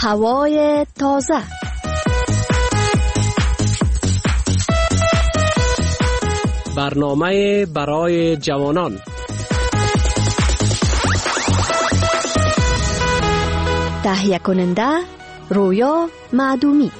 هوای تازه. برنامه برای جوانان. تهیه کننده رویا معدومی.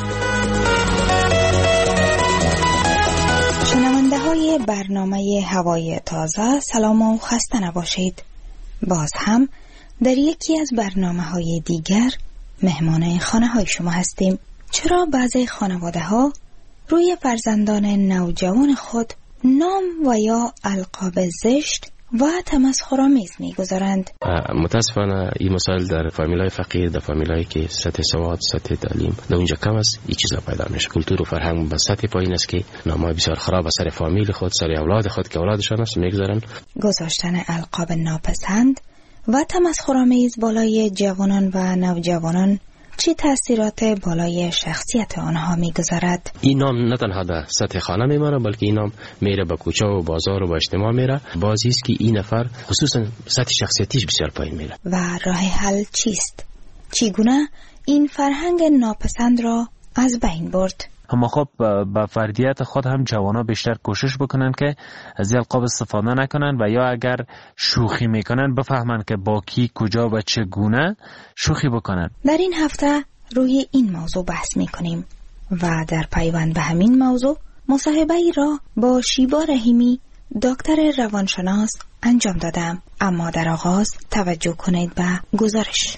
شنونده های برنامه هوای تازه، سلام و خسته نباشید. باز هم در یکی از برنامه های دیگر مهمان خانه های شما هستیم. چرا بعضی خانواده ها روی فرزندان نوجوان خود نام و یا القاب زشت و تمسخرآمیز می‌گذارند؟ متاسفانه این مسائل در فامیلای فقیر، در فامیلای که سطح سواد، سطح تعلیم در اونجا کم است، این چیزا پیدا میشه. کلتور و فرهنگ به سطح پایین است که نامای بسیار خراب سر فامیل خود، سر اولاد خود که اولادشان است میگذارن. گذاشتن القاب ناپسند و تمسخرآمیز بالای جوانان و نوجوانان چه تأثیرات بالای شخصیت آنها میگذارد؟ این نام نه تنها در سطح خانه میماره، بلکه این نام میره به کوچه و بازار و به اجتماع میره. بازی است که این نفر خصوصا سطح شخصیتیش بسیار پایین میره. و راه حل چیست؟ چگونه این فرهنگ ناپسند را از بین برد؟ اما خب با فردیت خود هم جوانا بیشتر کوشش بکنن که از القاب استفاده نکنن و یا اگر شوخی میکنن بفهمن که با کی، کجا و چگونه شوخی بکنن. در این هفته روی این موضوع بحث میکنیم و در پیوند به همین موضوع مصاحبه‌ای را با شیبا رحیمی، دکتر روانشناس انجام دادم. اما در آغاز توجه کنید به گزارش.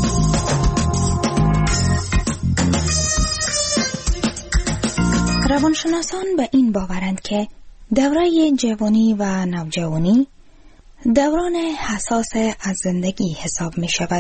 روانشناسان به این باورند که دوره جوانی و نوجوانی دوران حساس از زندگی حساب می شود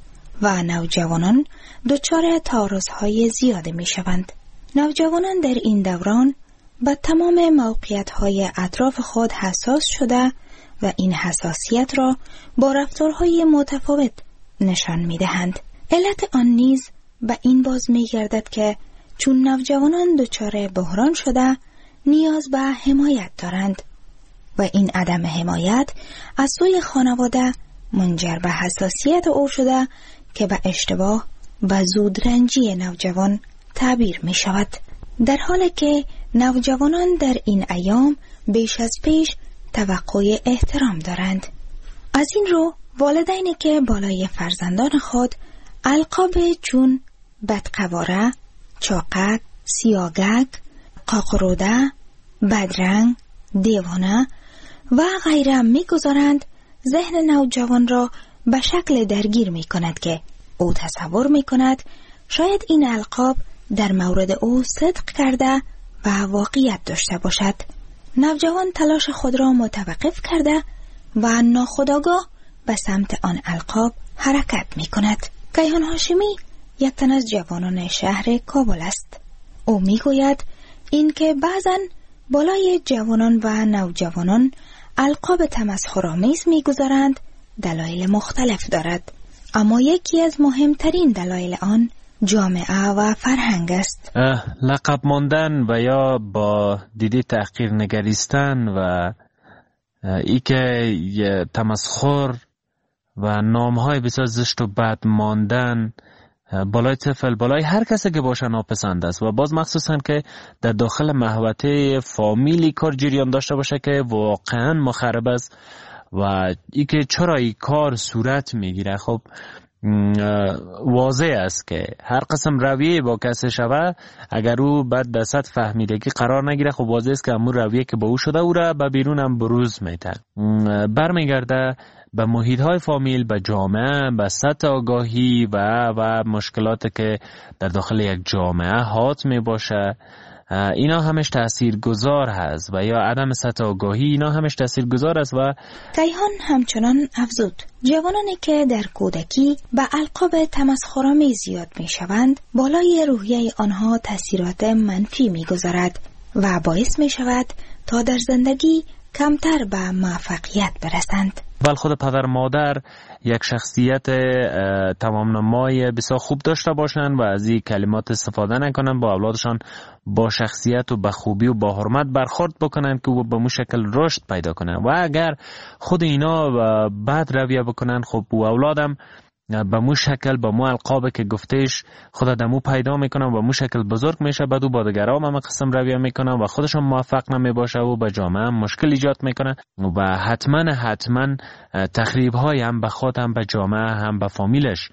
و نوجوانان دچار تعارض‌های زیاده می شوند. نوجوانان در این دوران به تمام موقعیت‌های اطراف خود حساس شده و این حساسیت را با رفتارهای متفاوت نشان می دهند. علت آن نیز به این باز می گردد که چون نوجوانان دچار بحران شده نیاز به حمایت دارند و این عدم حمایت از سوی خانواده منجر به حساسیت او شده که به اشتباه و زودرنجی نوجوان تعبیر می شود. در حالی که نوجوانان در این ایام بیش از پیش توقع احترام دارند. از این رو والدینی که بالای فرزندان خود القاب چون بدقواره، چاقک، سیاگک، قاقروده، بدرنگ، دیوانه و غیره می‌گذارند، ذهن نوجوان را به شکل درگیر می‌کند که او تصور می‌کند شاید این القاب در مورد او صدق کرده و واقعیت داشته باشد. نوجوان تلاش خود را متوقف کرده و ناخودآگاه به سمت آن القاب حرکت می‌کند. کیهان هاشمی یک تن از جوانان شهر کابل است. او میگوید این که بعضن بالای جوانان و نوجوانان القاب تمسخرآمیز میگذارند دلایل مختلف دارد، اما یکی از مهمترین دلایل آن جامعه و فرهنگ است. لقب ماندن و یا با دیده تحقیر نگریستن و ای که تمسخر و نامهای بسیار زشت و بد ماندن بالای طفل، بالای هر کسی که باشه ناپسند است و باز مخصوصا که در داخل محوطه فامیلی کار جریان داشته باشه که واقعا مخرب است و ای که چرا این کار صورت میگیره. خب واضح است که هر قسم رویه با کسی شوه اگر او بعد در سطح فهمیدگی قرار نگیره، خب واضح است که همون رویه که با او شده او را به بیرون هم بروز میده، برمیگرده به محیط های فامیل، به جامعه، به سطح آگاهی و مشکلاتی که در داخل یک جامعه حاط می باشه. اینا همش تاثیرگذار هست و یا عدم سطح آگاهی، اینا همش تاثیرگذار است. و کیهان همچنان افزود جوانانی که در کودکی به القاب تمسخرآمیز زیاد می شوند بالای روحیه آنها تاثیرات منفی می گذارد و باعث می شود تا در زندگی کمتر به موفقیت برسند. بل خود پدر مادر یک شخصیت تمام نمای بسیار خوب داشته باشند و از این کلمات استفاده نکنند، با اولادشان با شخصیت و با خوبی و با حرمت برخورد بکنند که او به مو شکل رشد پیدا کنند. و اگر خود اینا بد رویه بکنند، خب او اولادم به مو شکل با مو القابه که گفتش خود دمو پیدا میکنن و مو شکل بزرگ میشه، بعد با دیگران هم قسم رویه میکنن و خودشون موفق نمیباشه و به جامعه هم مشکل ایجاد میکنه و حتما تخریب های هم به خود هم به جامعه هم به فامیلش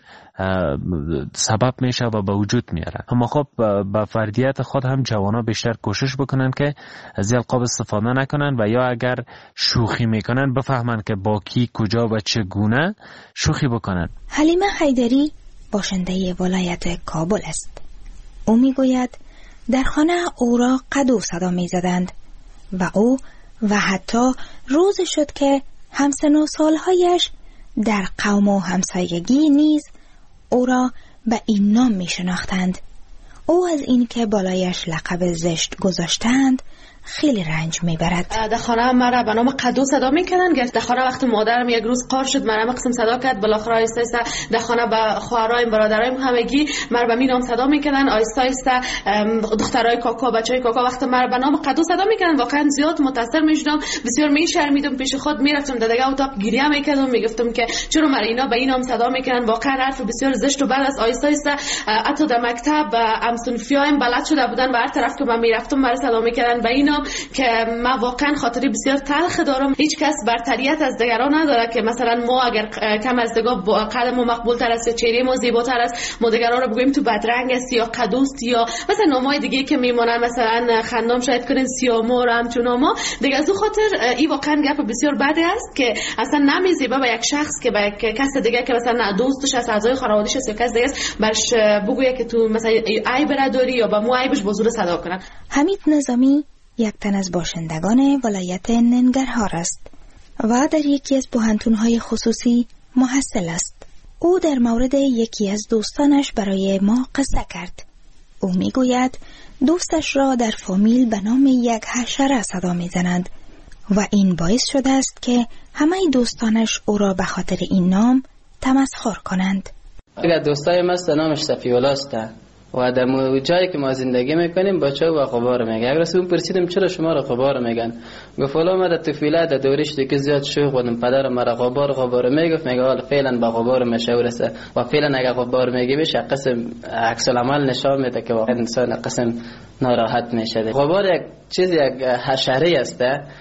سبب میشه و به وجود میاره. اما خب به فردیت خود هم جوانا بیشتر کوشش بکنن که از القاب استفاده نکنن و یا اگر شوخی میکنن بفهمن که با کی کجا و چگونه شوخی بکنن. حلیمه حیدری باشنده ولایت کابل است. او میگوید در خانه او را قدو صدا میزدند و او و حتی روز شد که همسن و سالهایش در قوم و همسایگی نیز او را به این نام می شناختند. او از این که بالایش لقب زشت گذاشتند خیلی رنج میبرد. در خانه مرا به نام قدو صدا میکنن. در خانه وقتی مادرم یک روز قار شد مرا قسم صدا کرد، بالاخره آیسته آیسته در خانه به خواهرایم برادرایم همگی مرا به می نام صدا میکنن. آیسته آیسته دخترای کاکا بچهای کاکا وقتی مرا به نام قدو صدا میکنن واقعا زیاد متاثر میشدم، بسیار میشرمیدم، پیش خود میرفتم در دیگه اتاق گریه میکردم، میگفتم که چرا مرا اینا به این نام صدا میکنن، واقعا حرف بسیار زشت. و بعد از آیسته آیسته حتی در مکتب همسنفیایم بلد شده بودن و هر طرف که من میرفتم مرا صدا میکردن به این که من واقعا خاطری بسیار تلخ دارم. هیچ کس برتریت از دیگران نداره که مثلا ما اگر کم از دیگه قد ما مقبول تر است یا چهره ما زیباتر است ما دیگران رو بگوییم تو بدرنگ است یا قدوست یا مثلا نامای دیگه که میمونن، مثلا خندام شاید کنین سیامور همچون ناما دیگه. از اون خاطر این واقعا گپ بسیار بده است که اصلا نمیزیبه به یک شخص که به کس دیگه که مثلا دوستش است، اعضای خانواده‌اش است یا کس دیگه است برش بگویه که تو مثلا عیب داری یا با مو عیبش به زور صدا کنن. حمید نظامی یک تن از باشندگان ولایت ننگرهار است و در یکی از پوهنتون‌های خصوصی محصل است. او در مورد یکی از دوستانش برای ما قصه کرد. او میگوید دوستش را در فامیل به نام یک حشره صدا میزنند و این باعث شده است که همه دوستانش او را به خاطر این نام تمسخر کنند. اگر دوستای ما نامش صفی‌الله است و در جایی که ما زندگی میکنیم بچه و غبار میگه. اگر اون پرسیدم چرا شما را غبار میگن، گفت والا ما در طفولیت در دورش دیگه زیاد شوخ بودم، پدر مرا غبار میگفت، میگه حالا فعلا با غبار مشهور است و فعلا اگر غبار میگه بهش قسم عکس العمل نشان میده که واقعا انسان قسم ناراحت میشه. غبار یک چیز یک حشره است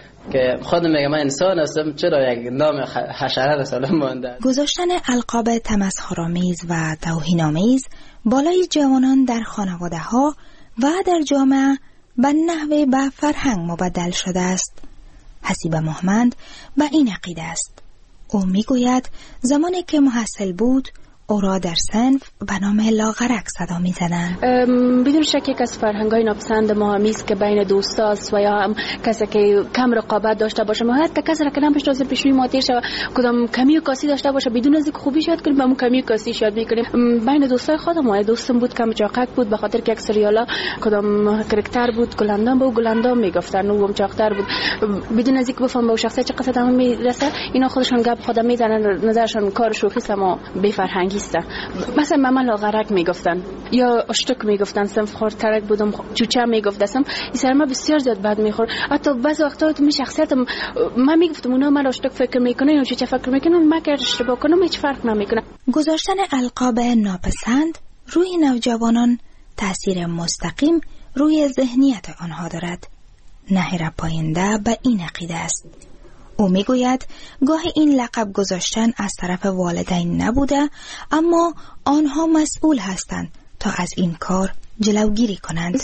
که خود میگه من انسان هستم، چرا یک نام حشره رساله مونده. گذاشتن القاب تمسخرآمیز و توهین‌آمیز بالای جوانان در خانواده ها و در جامعه به نحوه به فرهنگ مبدل شده است. حسیب محمد به این عقیده است. او میگوید زمانی که محصل بود او را در صنف به نام لاغرک صدا می‌زدند. بدون شک یک از فرهنگ‌های ناپسند ما همیست که بین دوستاست و یا هم کسی که کم رقابت داشته باشه، ما حتی کسی را که نمی‌شناسه پیشوی ما تیر شه کدام کمی و کاسی داشته باشه بدون از اینکه خوبی یاد کنیم با اون کمی و کاسی یاد می‌کنیم. بین دوستای خودم دوستم بود کم چاقک بود به خاطر که یک سریالا کدام کاراکتر بود گلندام بود، گلندام میگفتن و هم چاقتر بود، بدون از اینکه بفهم به شخصیت چه قصد هم میرسه اینا خودشون گپ خودم میزنن، نظرشون کار شوخی است اما بی فرهنگی. مثلا ماما لاغرک میگفتن یا اشتک میگفتن، صنف خورترک بودم چوچه میگفتم، این سر ما بسیار زیاد بد میخور. حتی بعضی وقتا تو می شخصیتم من میگفتم اونا من اشتک فکر میکنه یا چوچه فکر میکنن، من که اشتباه کنم هیچ فرق نمیکنه. گذاشتن القاب ناپسند روی نوجوانان تاثیر مستقیم روی ذهنیت آنها دارد. نهیر پاینده به این عقیده است. او میگوید گاهی این لقب گذاشتن از طرف والدین نبوده اما آنها مسئول هستند تا از این کار جلوگیری کنند.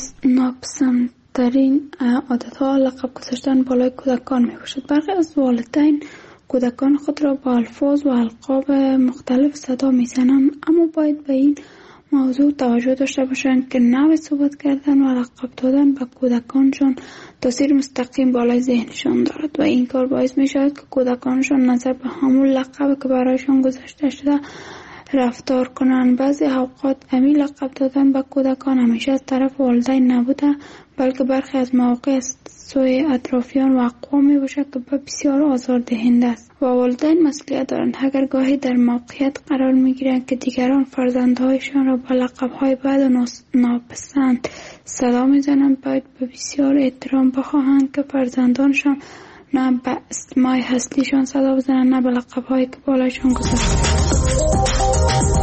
ناپسندترین عادتها لقب گذاشتن بالای کودکان می باشد. برخی از والدین کودکان خود را با الفاظ و القاب مختلف صدا می زنند، اما باید به این موضوع توجه داشته باشند که نوع صحبت کردن و لقب دادن به کودکانشان تاثیر مستقیم بالای ذهنشان دارد و این کار باعث می شود که کودکانشان نظر به همون لقب که برایشان گذاشته شده رفتار کنند. بعضی اوقات همین لقب دادن به کودکان همیشه از طرف والدین نبوده بلکه برخی از مواقع از سوی اطرافیان و اقوام می باشد که بسیار آزاردهنده است و والدین مسئولیت دارند. اگر گاهی در موقعیت قرار می گیرند که دیگران فرزندهایشان را با لقب‌های بد و ناپسند صدا می زنند باید به بسیار احترام بخواهند که فرزندانشان نه به اسمای هستیشان صدا بزنند نه به لقب‌هایی که بالایشان گذاشته.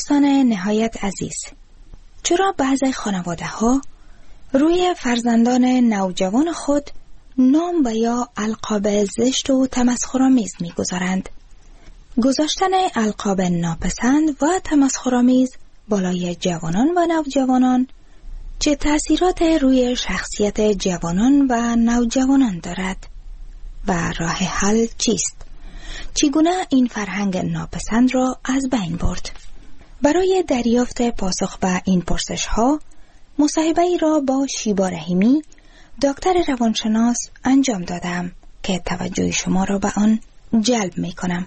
دوستان نهایت عزیز، چرا بعضی خانواده ها روی فرزندان نوجوان خود نام و یا القاب زشت و تمسخرآمیز می‌گذارند؟ گذاشتن القاب ناپسند و تمسخرآمیز بالای جوانان و نوجوانان چه تأثیرات روی شخصیت جوانان و نوجوانان دارد و راه حل چیست؟ چگونه این فرهنگ ناپسند را از بین برد؟ برای دریافت پاسخ به این پرسش ها مصاحبه‌ای را با شیبا رحیمی، دکتر روانشناس انجام دادم که توجه شما را به آن جلب می کنم.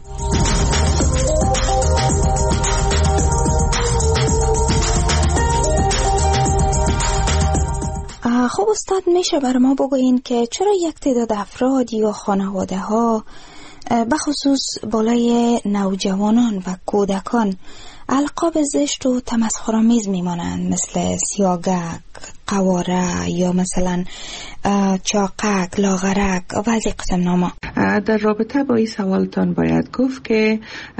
خب استاد، میشه بر ما بگوین که چرا یک تعداد افراد یا خانواده ها بخصوص بالای نوجوانان و کودکان القاب زشت و تمسخرآمیز میمانند، مثل سیاگک، قواره یا مثلا چاقک، لاغرک و از این قسم ناما؟ در رابطه با این سوالتان باید گفت که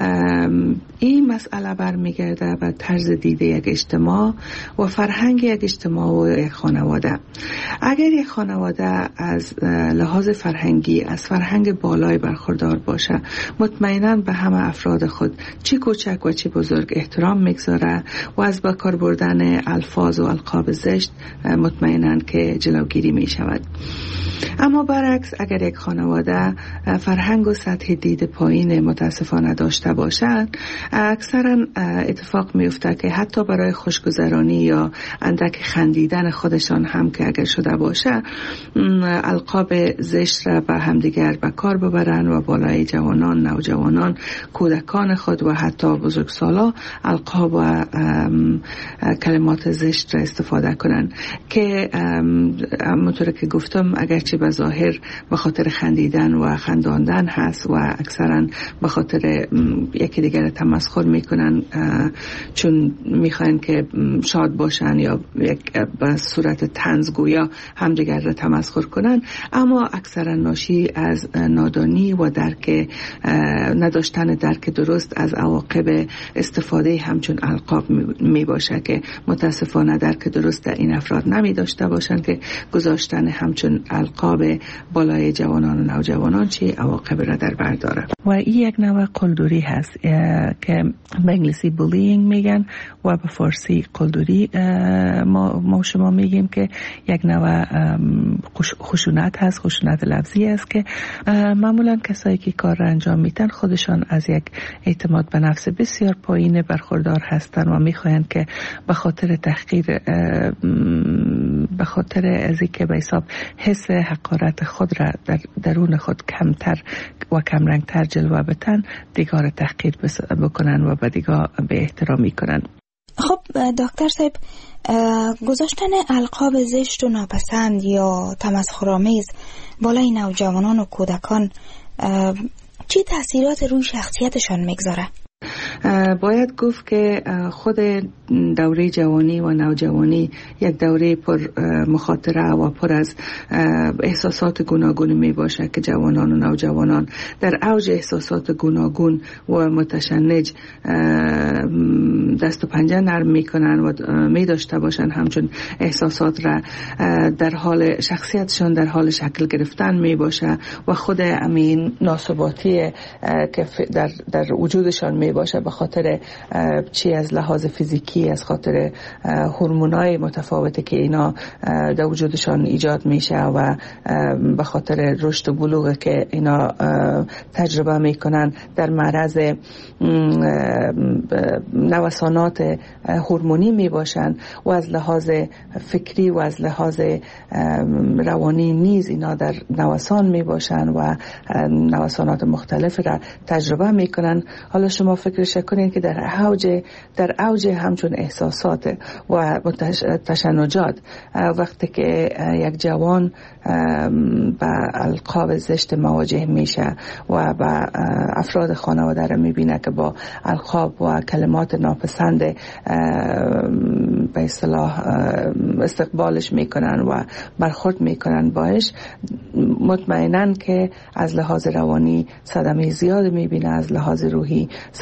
این مسئله برمیگرده به طرز دید یک اجتماع و فرهنگ یک اجتماع و یک خانواده. اگر یک خانواده از لحاظ فرهنگی از فرهنگ بالای برخوردار باشه، مطمئناً به همه افراد خود چی کوچک و چی بزرگ احترام میگذاره و از با کار بردن الفاظ و القاب زشت مطمئناً که جلوگیری می شود. اما برعکس، اگر یک خانواده فرهنگ و سطح دید پایین متاسفانه داشته باشد، اکثرا اتفاق میفته که حتی برای خوشگذرانی یا اندک خندیدن خودشان هم که اگر شده باشه، القاب زشت را به همدیگر به کار ببرن و بالای جوانان، نوجوانان، کودکان خود و حتی بزرگسالا القاب و کلمات زشت را استفاده کنن که همونطور که گفتم اگرچه به ظاهر به خاطر خندیدن و خنداندن هست و اکثرا به خاطر یکی دیگر تمسخر میکنن چون میخواین که شاد باشن یا به صورت طنز گویا همدیگر را تمسخر کنن، اما اکثرا ناشی از نادانی و نداشتن درک درست از عواقب استفاده همچون القاب می باشه که متاسفانه درک درست در این افراد نمی داشته باشند که گذاشتن همچون القاب بالای جوانان و نوجوانان چه عواقب را در بر داره. و این یک نوع قلدری هست که به انگلیسی بولینگ میگن و به فارسی قلدری ما شما میگیم که یک نوع خشونت هست، خشونت لفظی است که معمولا کسایی که کار را انجام میدن خودشان از یک اعتماد به نفس بسیار پایین برخوردار هستند و میخواهند که به خاطر تحقیر، به خاطر از اینکه به حساب حس حقارت خود را در درون خود کمتر و کمرنگتر جلوه بدن، دیگر تحقیر بکنن و به دیگر به احترامی کنن. خب دکتر صاحب، گذاشتن القاب زشت و ناپسند یا تمسخرآمیز بالای نوجوانان و کودکان چه تأثیرات روی شخصیتشان میگذاره؟ باید گفت که خود دوره جوانی و نوجوانی یک دوره پر مخاطره و پر از احساسات گوناگون می باشه که جوانان و نوجوانان در اوج احساسات گوناگون و متشنج دست و پنجه نرم می کنن و می داشته باشن همچون احساسات را در حال شخصیتشان در حال شکل گرفتن می باشه و خود امین ناثباتی که در وجودشان می باشه به خاطر چی از لحاظ فیزیکی، از خاطر هورمونای متفاوتی که اینا در وجودشان ایجاد میشه و به خاطر رشد و بلوغ که اینا تجربه میکنن در معرض نوسانات هورمونی میباشن و از لحاظ فکری و از لحاظ روانی نیز اینا در نوسان میباشن و نوسانات مختلف را تجربه میکنن. حالا شما فکرش کنین که در اوج همچون احساسات و تشنجات وقتی که یک جوان با القاب زشت مواجه میشه و با افراد خانواده را میبینه که با القاب و کلمات ناپسند به اصطلاح استقبالش میکنن و برخورد میکنن باش، مطمئناً که از لحاظ روانی صدمه زیاد میبینه، از لحاظ روحی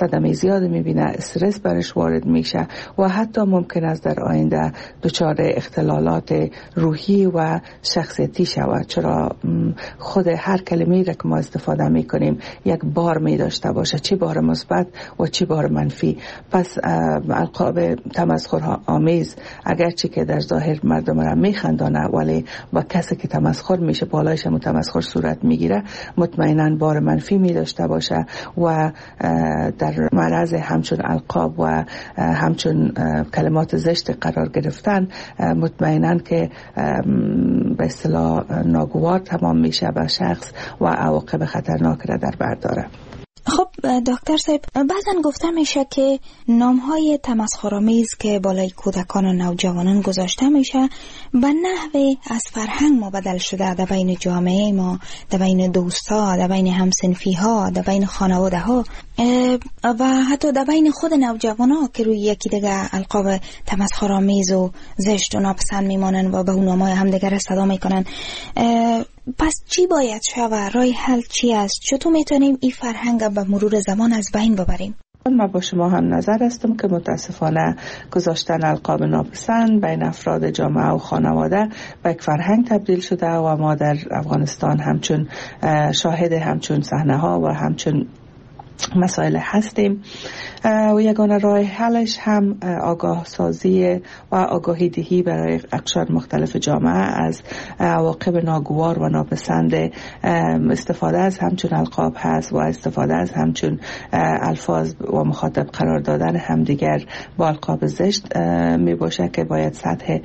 صدمه زیاد میبینه، استرس برش وارد میشه و حتی ممکن است در آینده دچار اختلالات روحی و شخصیتی شود، چرا خود هر کلمه‌ای را که ما استفاده میکنیم یک بار می داشته باشه، چه بار مثبت و چه بار منفی. پس القاب تمسخر آمیز اگرچه که در ظاهر مردم را میخندانه، ولی با کسی که تمسخر میشه بالایش هم تمسخر صورت میگیره، مطمئنا بار منفی می داشته باشه و در معرض همچون القاب و همچون کلمات زشت قرار گرفتن مطمئنا که به اصطلاح ناگوار تمام میشه به شخص و عواقب خطرناک را در بر داره. خب دکتر صاحب، بعضن گفته میشه که نامهای تمسخرآمیز که بالای کودکان و نوجوانان گذاشته میشه به نحوی از فرهنگ ما بدل شده در بین جامعه ما، در بین دوستا، در بین همسنفی ها، در بین خانواده ها و حتی در بین خود نوجوان ها که روی یکی دیگه القاب تمسخرآمیز و زشت و ناپسند میمانن و به اون نامهای همدیگر صدا میکنن. پس چی باید شود؟ راه حل چی است؟ چطور میتونیم این فرهنگ به مرور زمان از بین ببریم؟ من با شما هم نظر هستم که متاسفانه گذاشتن القاب ناپسند بین افراد جامعه و خانواده به یک فرهنگ تبدیل شده و ما در افغانستان همچون شاهد همچون صحنه ها و همچون مسائل هستیم و یگانه راه حلش هم آگاه سازی و آگاهی دهی برای اقشار مختلف جامعه از عواقب ناگوار و ناپسند استفاده از همچون القاب هست و استفاده از همچون الفاظ و مخاطب قرار دادن همدیگر با القاب زشت می باشه که باید سطح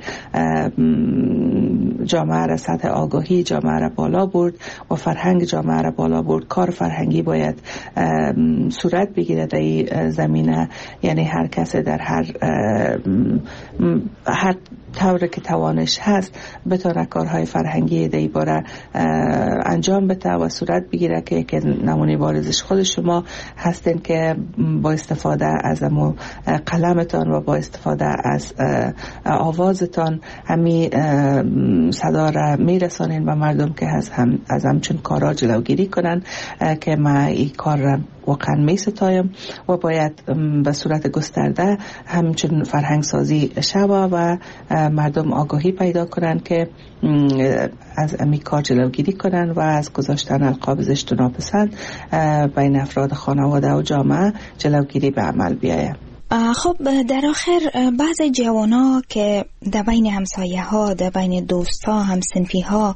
جامعه را، سطح آگاهی جامعه را بالا برد و فرهنگ جامعه را بالا برد. کار فرهنگی باید صورت بگیره در این زمینه، یعنی هر کس در هر طور که توانش هست بتونه کارهای فرهنگی در این باره انجام بده و صورت بگیره که نمونه بارزش خود شما هستین که با استفاده از قلمتان و با استفاده از آوازتان همین صدا را میرسانین به مردم که از همچون کارا جلوگیری کنن که ما این کار را واقعا می ستایم و باید به صورت گسترده همچون فرهنگ سازی شوه و مردم آگاهی پیدا کنن که از امی کار جلوگیری کنن و از گذاشتن القاب زشت و ناپسند بین افراد خانواده و جامعه جلوگیری به عمل بیاید. خب در آخر بعضی جوانا که در بین همسایه ها، در بین دوستا، همسنفی ها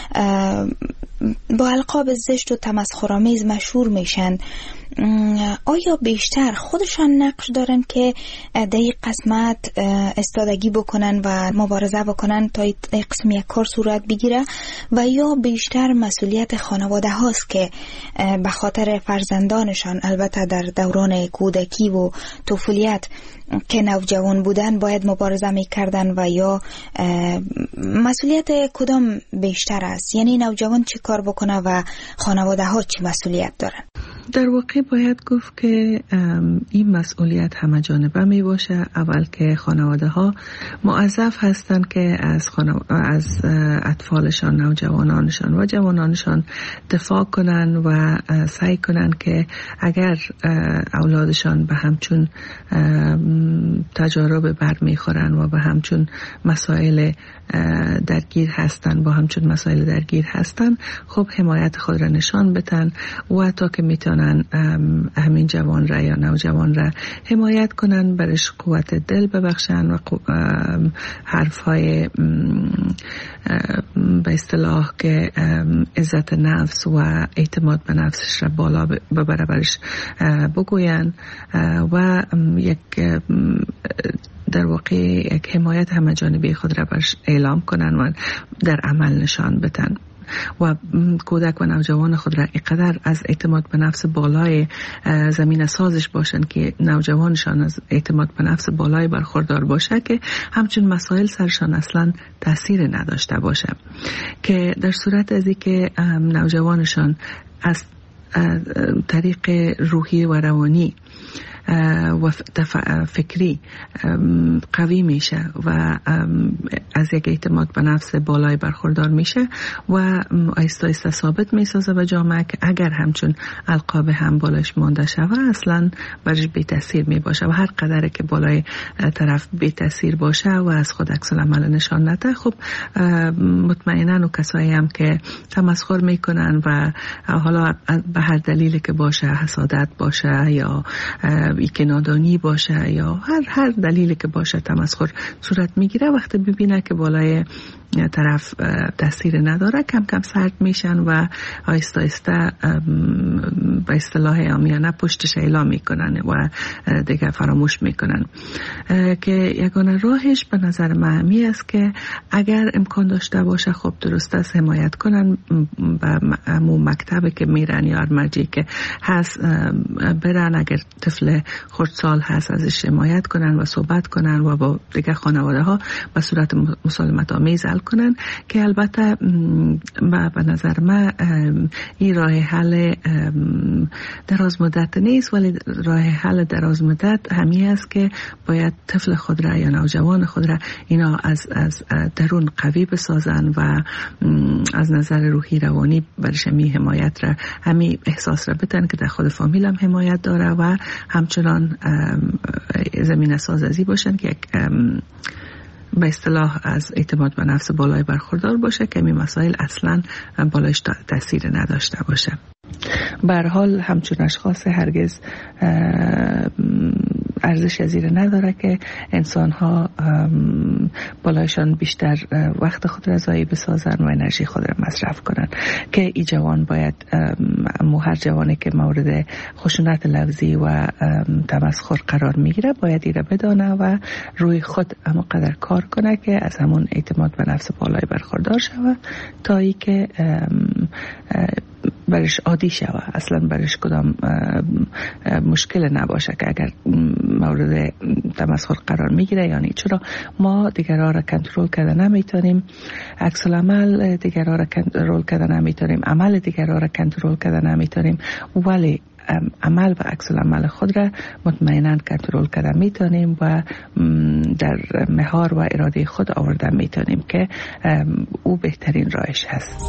با القاب زشت و تمسخرآمیز مشهور میشن، آیا بیشتر خودشان نقش دارن که در این قسمت استادگی بکنن و مبارزه بکنن تا این قسم یک کار صورت بگیره و یا بیشتر مسئولیت خانواده هاست که به خاطر فرزندانشان، البته در دوران کودکی و طفولیت که نوجوان بودن، باید مبارزه میکردن و یا مسئولیت کدام بیشتر است؟ یعنی نوجوان چی کار بکنه و خانواده ها چی مسئولیت دارن؟ در واقع باید گفت که این مسئولیت همه جانبه می باشه. اول که خانواده ها موظف هستند که از اطفالشان، نوجوانانشان و جوانانشان دفاع کنن و سعی کنن که اگر اولادشان به همچون تجارب برمیخورن و به همچون مسائل درگیر هستن، خب حمایت خود را نشان بدن و تا که میتونن همین جوان را یا نوجوان را حمایت کنن، برش قوت دل ببخشن و حرفهای به اصطلاح که عزت نفس و اعتماد به نفسش را بالا ببره برش بگوین و یک در واقع یک حمایت همه جانبه خود را برش اعلام کنن و در عمل نشان بدن و کودک و نوجوان خود را اینقدر از اعتماد به نفس بالای زمین سازش باشن که نوجوانشان از اعتماد به نفس بالای برخوردار باشه که همچون مسائل سرشان اصلا تأثیر نداشته باشه، که در صورت ازی که نوجوانشان از طریق روحی و روانی و فکری قوی میشه و از یک اعتماد به نفس بالای برخوردار میشه و آیسته آیسته ثابت میسازه به جامعه که اگر همچون القاب هم بالایش مانده شود اصلا برش بی تاثیر می باشه و هر قدر که بالای طرف بی تاثیر باشه و از خود عکس العمل نشان نده، خب مطمئنا و کسایی هم که تمسخر میکنن و حالا به هر دلیلی که باشه، حسادت باشه یا که نادانی باشه یا هر دلیلی که باشه تمسخر صورت میگیره، وقتی ببینه که بالای طرف تاثیر نداره کم کم سرد میشن و آیسته آیسته به اصطلاح عامیانه پشتش اعلام میکنن و دیگه فراموش میکنن. که یگانه راهش به نظر من همی است که اگر امکان داشته باشه خب درست است حمایت کنن به مکتبی که میرن یا مرجعی که هست برن، اگر طفل خردسال هست ازش حمایت کنن و صحبت کنن و با دیگه خانواده ها به صورت مسالمت آمیز حل کنن که البته به نظر من این راه حل دراز مدت نیست، ولی راه حل دراز مدت همی است که باید طفل خود را یا نوجوان خود را اینا از درون قوی بسازن و از نظر روحی روانی برش همی حمایت را همی احساس را بتن که در خود فامیل هم حمایت داره و همچنان زمین سازی باشن که به اصطلاح از اعتماد به نفس بالای برخوردار باشه که این مسائل اصلا بالایش تاثیر نداشته باشه. به هر حال همچون اشخاص هرگز ارزش زیر نداره که انسان ها بالایشان بیشتر وقت خود را ضایع بسازن و انرژی خود را مصرف کنن، که ای جوان باید هر جوانی که مورد خشونت لفظی و تمسخر قرار میگیره باید این را بدانه و روی خود همونقدر کار کنه که از همون اعتماد به نفس بالای برخوردار شوه تا ای که برش عادی شوه، اصلا برش کدام مشکل نباشه که اگر مورد تمسخر قرار میگیره. یعنی چرا ما دیگرها را کنترل کرده نمیتونیم، عکس العمل دیگرها را کنترل کرده نمیتونیم، عمل دیگرها را کنترل کرده نمیتونیم، ولی عمل و عکس العمل خود را مطمئنا کنترل کرده میتونیم و در مهار و اراده خود آورده میتونیم که او بهترین راهش هست.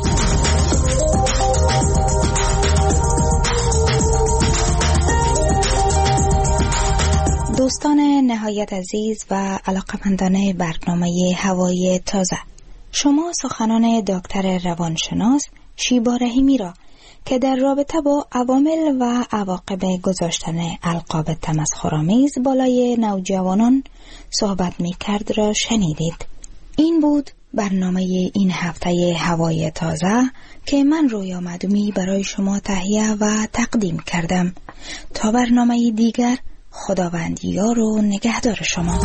دوستان نهایت عزیز و علاقمندان برنامه هوای تازه، شما سخنان دکتر روانشناس شیبا رحیمی را که در رابطه با عوامل و عواقب گذاشتن القاب تمسخرآمیز بالای نوجوانان صحبت می کرد را شنیدید. این بود برنامه این هفته هوای تازه که من رویا معدومی برای شما تهیه و تقدیم کردم. تا برنامه دیگر، خداوند یار و نگهدار شما.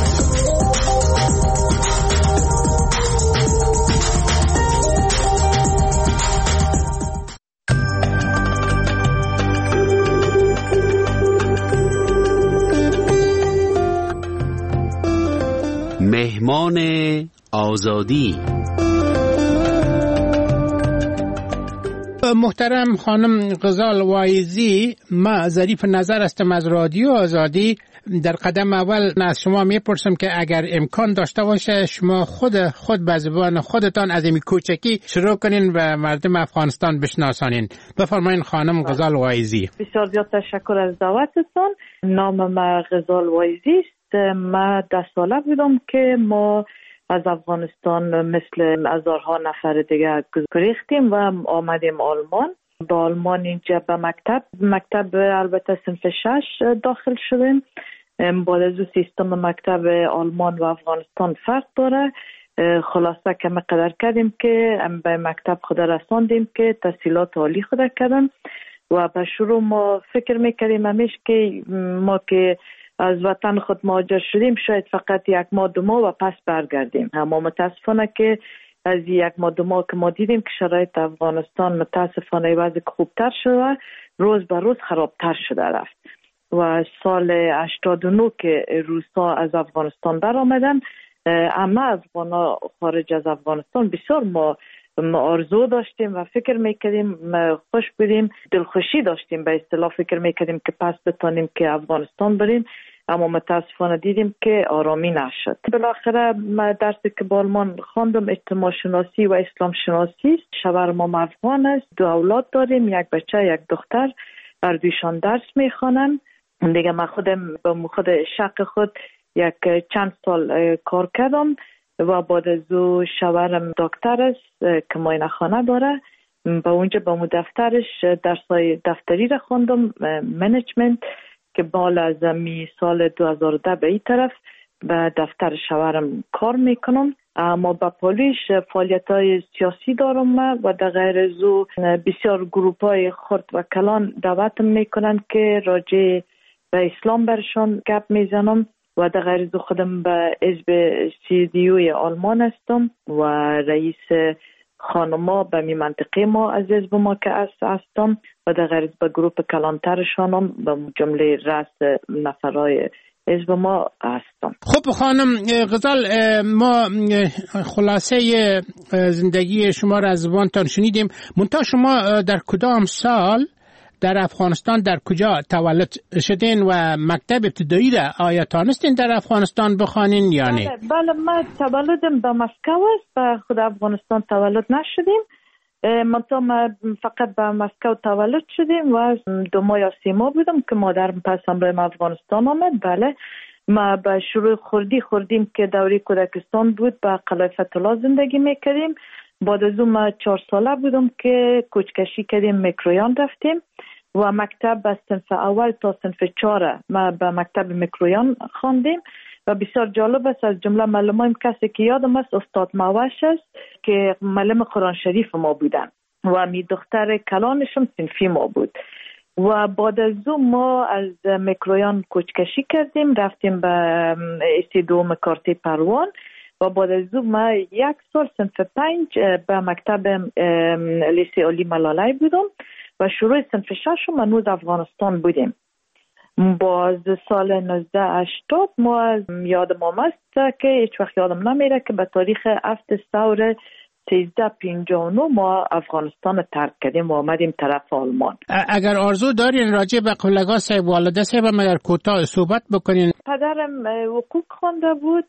مهمان آزادی. محترم خانم غزال وایزی، ما ظریف نظر هستم از رادیو آزادی. در قدم اول از شما میپرسم که اگر امکان داشته باشه شما خود به زبان خودتان از این کوچکی شروع کنین و مردم افغانستان بشناسانین. بفرمایین خانم غزال وایزی. بسیار زیاد تشکر از دعوتتان. نام ما غزال وایزی است. ما 10 ساله بودم که ما از افغانستان مثل هزارها نفر دیگه گریختیم و آمدیم آلمان. با آلمان اینجا به مکتب البته صنف 6 داخل شدیم. بعد از سیستم مکتب آلمان و افغانستان فرق داره. خلاصه که ما قدر کردیم که به مکتب خود رساندیم که تحصیلات عالی خود کردن و به شروع ما فکر میکردیم همیشه که ما که از وطن خود مهاجر شدیم شاید فقط 1 ماه 2 ماه و پس برگردیم. اما متاسفانه که از 1 ماه 2 ماه که ما دیدیم که شرایط افغانستان متاسفانه وضع خوبتر شده، روز به روز خرابتر شده رفت و سال 89 که روسا از افغانستان برآمدن، اما افغانا خارج از افغانستان بسیار ما آرزو داشتیم و فکر میکردیم، خوش بودیم، دلخوشی داشتیم، به اصطلاح فکر میکردیم که پس بتانیم که افغانستان بریم اما متاسفانه دیدیم که آرامی نشد. بالاخره من درسی که با آلمان خواندم اجتماع شناسی و اسلام شناسی. شوهرم افغان است، 2 اولاد داریم، 1 بچه 1 دختر، هر دویشان درس میخوانن. دیگه من خودم با خود شق خود چند سال کار کردم و بعد از او شوهرم دکتر است که معاینه خانه داره. با اونجا با دفترش درسای دفتری را خواندم، منیجمنت، که بالا از سال 2010 به این طرف به دفتر شوهرم کار میکنم. اما با پولیش فعالیت‌های سیاسی دارم و در غیر از او بسیار گروپ‌های خرد و کلان دعوت میکنن که راجع به اسلام برشان گپ میزنم و در غیر از او خودم به حزب CDU آلمان هستم و رئیس خانما به می منطقه ما از حزب ما که هستم و در غیر از به گروپ کلانترشانم به جمله رأس نفرای حزب ما هستم. خب خانم غزال، ما خلاصه زندگی شما را از زبانتان شنیدیم. منتها شما در کدام سال در افغانستان در کجا تولد شدین و مکتب ابتدایی را آیا تانستین در افغانستان بخوانین یا نه؟ بله، من تولدم به مسکو است، به خود افغانستان تولد نشدیم. منتها ما فقط به مسکو تولد شدیم و 2 ماه یا 3 ماه بودم که مادرم پس همراه افغانستان آمد. بله، ما به شروع خوردیم که دوره کودکستان بود، به قلعه فتح الله زندگی میکردیم. بعد از اون ما 4 ساله بودم که کوچکشی کردیم، میکرویان رفتیم و مکتب از صنف اول تا صنف 4 ما به مکتب میکرویان خواندیم و بسیار جالب است. از جمله معلمان کسی که یادم است استاد موش است که معلم قرآن شریف ما بودن و می دختر کلانشم صنفی ما بود. و بعد از اون ما از میکرویان کوچکشی کردیم، رفتیم به ایسی دوم کارتی پروان و بعد از اون ما 1 سال صنف 5 به مکتب لیسه علی ملالی بودم و شروع صنف 6 منوز افغانستان بودیم. باز سال 1980 ما یادم است که هیچ وقت یادم نمیره که به تاریخ 7 ثور 1359 ما افغانستان ترک کردیم و آمدیم طرف آلمان. اگر آرزو دارین راجع به قلگاه صاحب والده صاحب مگر کوتاه صحبت بکنین. پدرم حقوق خوانده بود،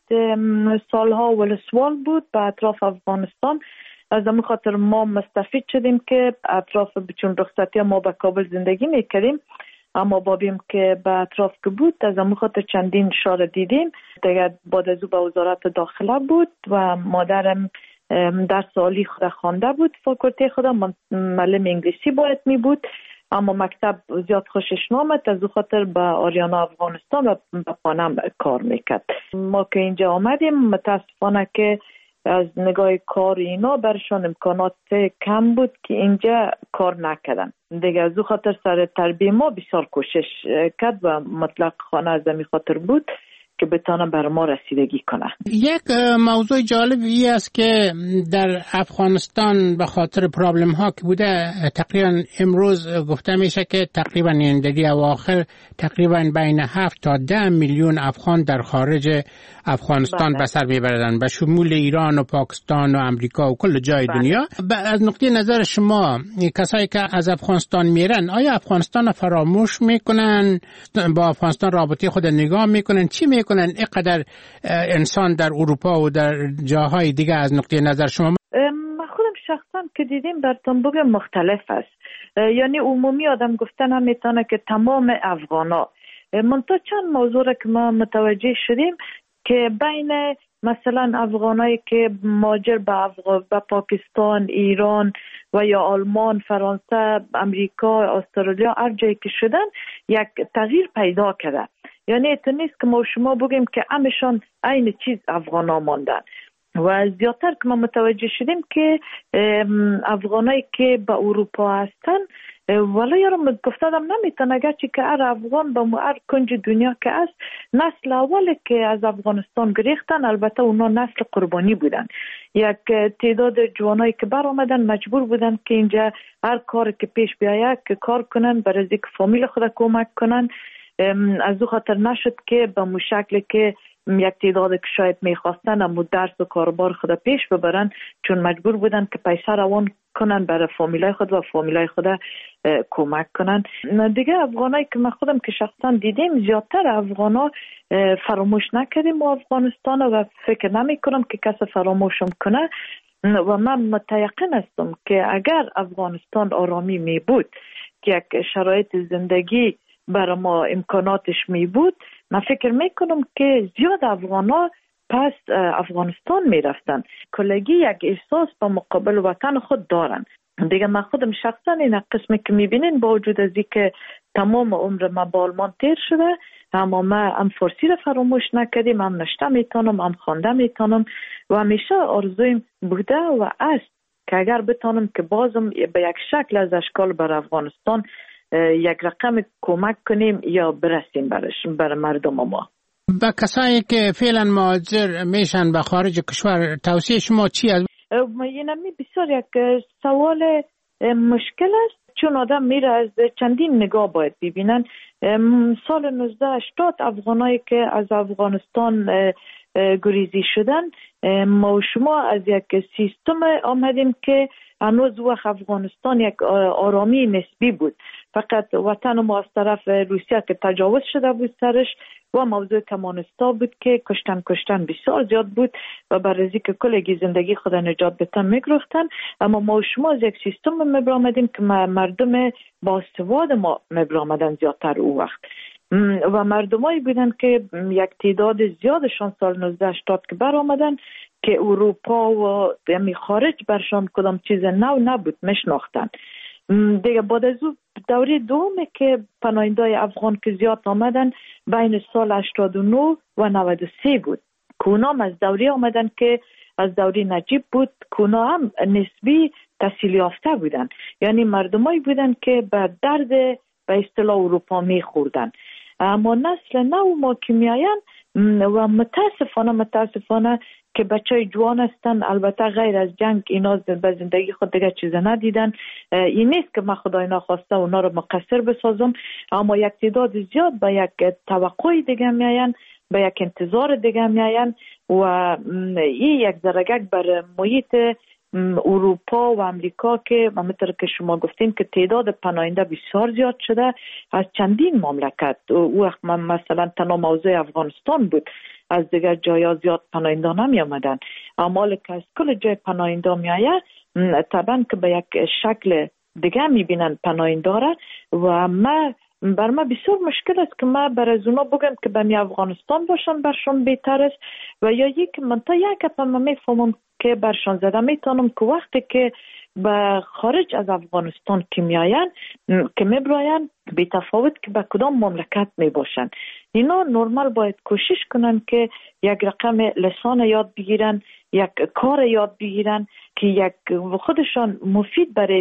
سالها ولسوال بود به اطراف افغانستان. از همون خاطر ما مستفید شدیم که اطراف چون رخصتی ما به کابل زندگی میکردیم، اما بابیم که به اطراف که بود از همون خاطر چندین شهر دیدیم. دیگه بعد از او به وزارت داخله بود و مادرم درس عالی خود خوانده بود، فاکولته خود معلم انگلیسی باید می بود، اما مکتب زیاد خوشش نامد، از او خاطر به آریانا افغانستان و به پانم کار میکرد. ما که اینجا آمدیم متاسفانه که از نگاه کار اینا برشان امکانات کم بود که اینجا کار نکردن. دیگه از او خاطر سر تربیه ما بسیار کوشش کرد و مطلق خانه از می خاطر بود که بتانه بر ما رسیدگی کنه. یک موضوع جالبی است که در افغانستان به خاطر پرابلم ها که بوده تقریبا امروز گفته میشه که تقریبا این دهه اواخر تقریبا بین 7 تا 10 میلیون افغان در خارج افغانستان به سر میبردن، به شمول ایران و پاکستان و امریکا و کل جای دنیا. از نقطه نظر شما کسایی که از افغانستان میرن آیا افغانستان فراموش میکنن، با افغانستان رابطه خود نگاه میکنن، چی میکنن اینقدر انسان در اروپا و در جاهای دیگه؟ از نقطه نظر شما من خودم شخصا که دیدیم در تنبوگ مختلف است، یعنی عمومی آدم گفتن هم میتونه که تمام افغانا. منتها چند موضوع را که ما متوجه شدیم که بین مثلا افغانایی که مهاجر به پاکستان، ایران و یا آلمان، فرانسه، امریکا، استرالیا هر جایی که شدن یک تغییر پیدا کرده. یعنی ات نیست که ما شما بگیم که همشان عین چیز افغانا ماندن و زیادتر که ما متوجه شدیم که افغانایی که به اروپا هستن ولی یارم گفتم نمیتونه اگرچه که هر افغان به هر کنج دنیا که است نسل اولی که از افغانستان گریختن، البته اونا نسل قربانی بودن. یک تعداد جوانایی که بر آمدن مجبور بودن که اینجا هر کار که پیش بیاید که کار کنن برای اینکه فامیل خود کمک کنن. از او خاطر نشد که به مشکلی که یک تعداد که شاید میخواستن اما درس و کاربار خود پیش ببرن، چون مجبور بودن که پیسه روان کنن برای فامیلای خود و فامیلای خود کمک کنن. دیگه افغانایی که من خودم که شخصا دیدیم، زیادتر افغانا فراموش نکردیم و افغانستان و فکر نمی کنم که کس فراموشم کنه و من متیقن هستم که اگر افغانستان آرامی می بود، که یک شرایط زندگی برای ما امکاناتش می بود، من فکر می کنم که زیاد افغانا پس افغانستان می رفتن. کلگی یک احساس با مقابل وطن خود دارن. دیگه من خودم شخصا این قسمی که می بینین با وجود از که تمام عمر ما با آلمان تیر شده، اما ما هم فارسی را فراموش نکردیم، هم نشته میتونم، هم خوانده میتونم و همیشه آرزویم بوده و است که اگر بتونم که بازم به یک شکل از اشکال بر افغانستان یک رقم کمک کنیم یا برسیم بر مردم ما. با کسایی که فعلا مهاجر میشن به خارج کشور، توصیه شما چی است؟ اینمی بسیار یک سوال مشکل است، چون آدم میره از چندین نگاه باید ببینن. سال 1980 افغانایی که از افغانستان گریزی شدن، ما و شما از یک سیستم آمدیم که هنوز وقت افغانستان یک آرامی نسبی بود، فقط وطن ما از طرف روسیه که تجاوز شده بود سرش و موضوع کمونیستا بود که کشتن بسیار زیاد بود و برای که کلگی زندگی خود نجات بتن میگرفتن. اما ما و شما از یک سیستم مبرامدیم که مردم با سواد ما مبرامدن زیادتر او وقت و مردمایی بودن که یک تعداد زیادشان سال 1980 که بر آمدن که اروپا و یعنی خارج برشان کدام چیز نو نبود، مشناختن. دیگه بعد از دوره دومه که پناهنده‌های افغان که زیاد آمدن بین سال 89 و 93 بود، که اونا هم از دوره آمدن که از دوره نجیب بود، که اونا هم نسبی تحصیل یافته بودن، یعنی مردمایی بودن که به درد به اصطلاح اروپا میخوردن. اما نسل نو ما که میاین و متاسفانه که بچه جوان هستن، البته غیر از جنگ اینا به زندگی خود دیگه چیز ندیدن. این نیست که من خدای ناخواسته اونا رو مقصر بسازم، اما یک تعداد زیاد به یک توقع دیگه میاین، به یک انتظار دیگه میاین و این یک درگک بر محیط اروپا و امریکا که همونطور که شما گفتین که تعداد پناهنده بسیار زیاد شده از چندین مملکت. وقت مثلا تنها موضوع افغانستان بود، از دیگر جایا زیاد پناهنده نمی آمدن، اما که از کل جای پناهنده می آید طبعا که به یک شکل دیگه می بینن پناهنده را و بر ما بسیار مشکل است که ما بر از اونا بگم که به افغانستان باشن برشان بهتر است و یا یک من تا یک اپا میفهمم که برشان زده میتونم که وقتی که به خارج از افغانستان که میاین که میبراین بی تفاوت که به کدام مملکت میباشن، اینا نرمال باید کوشش کنن که یک رقم لسان یاد بگیرن، یک کار یاد بگیرن که یک خودشان مفید برای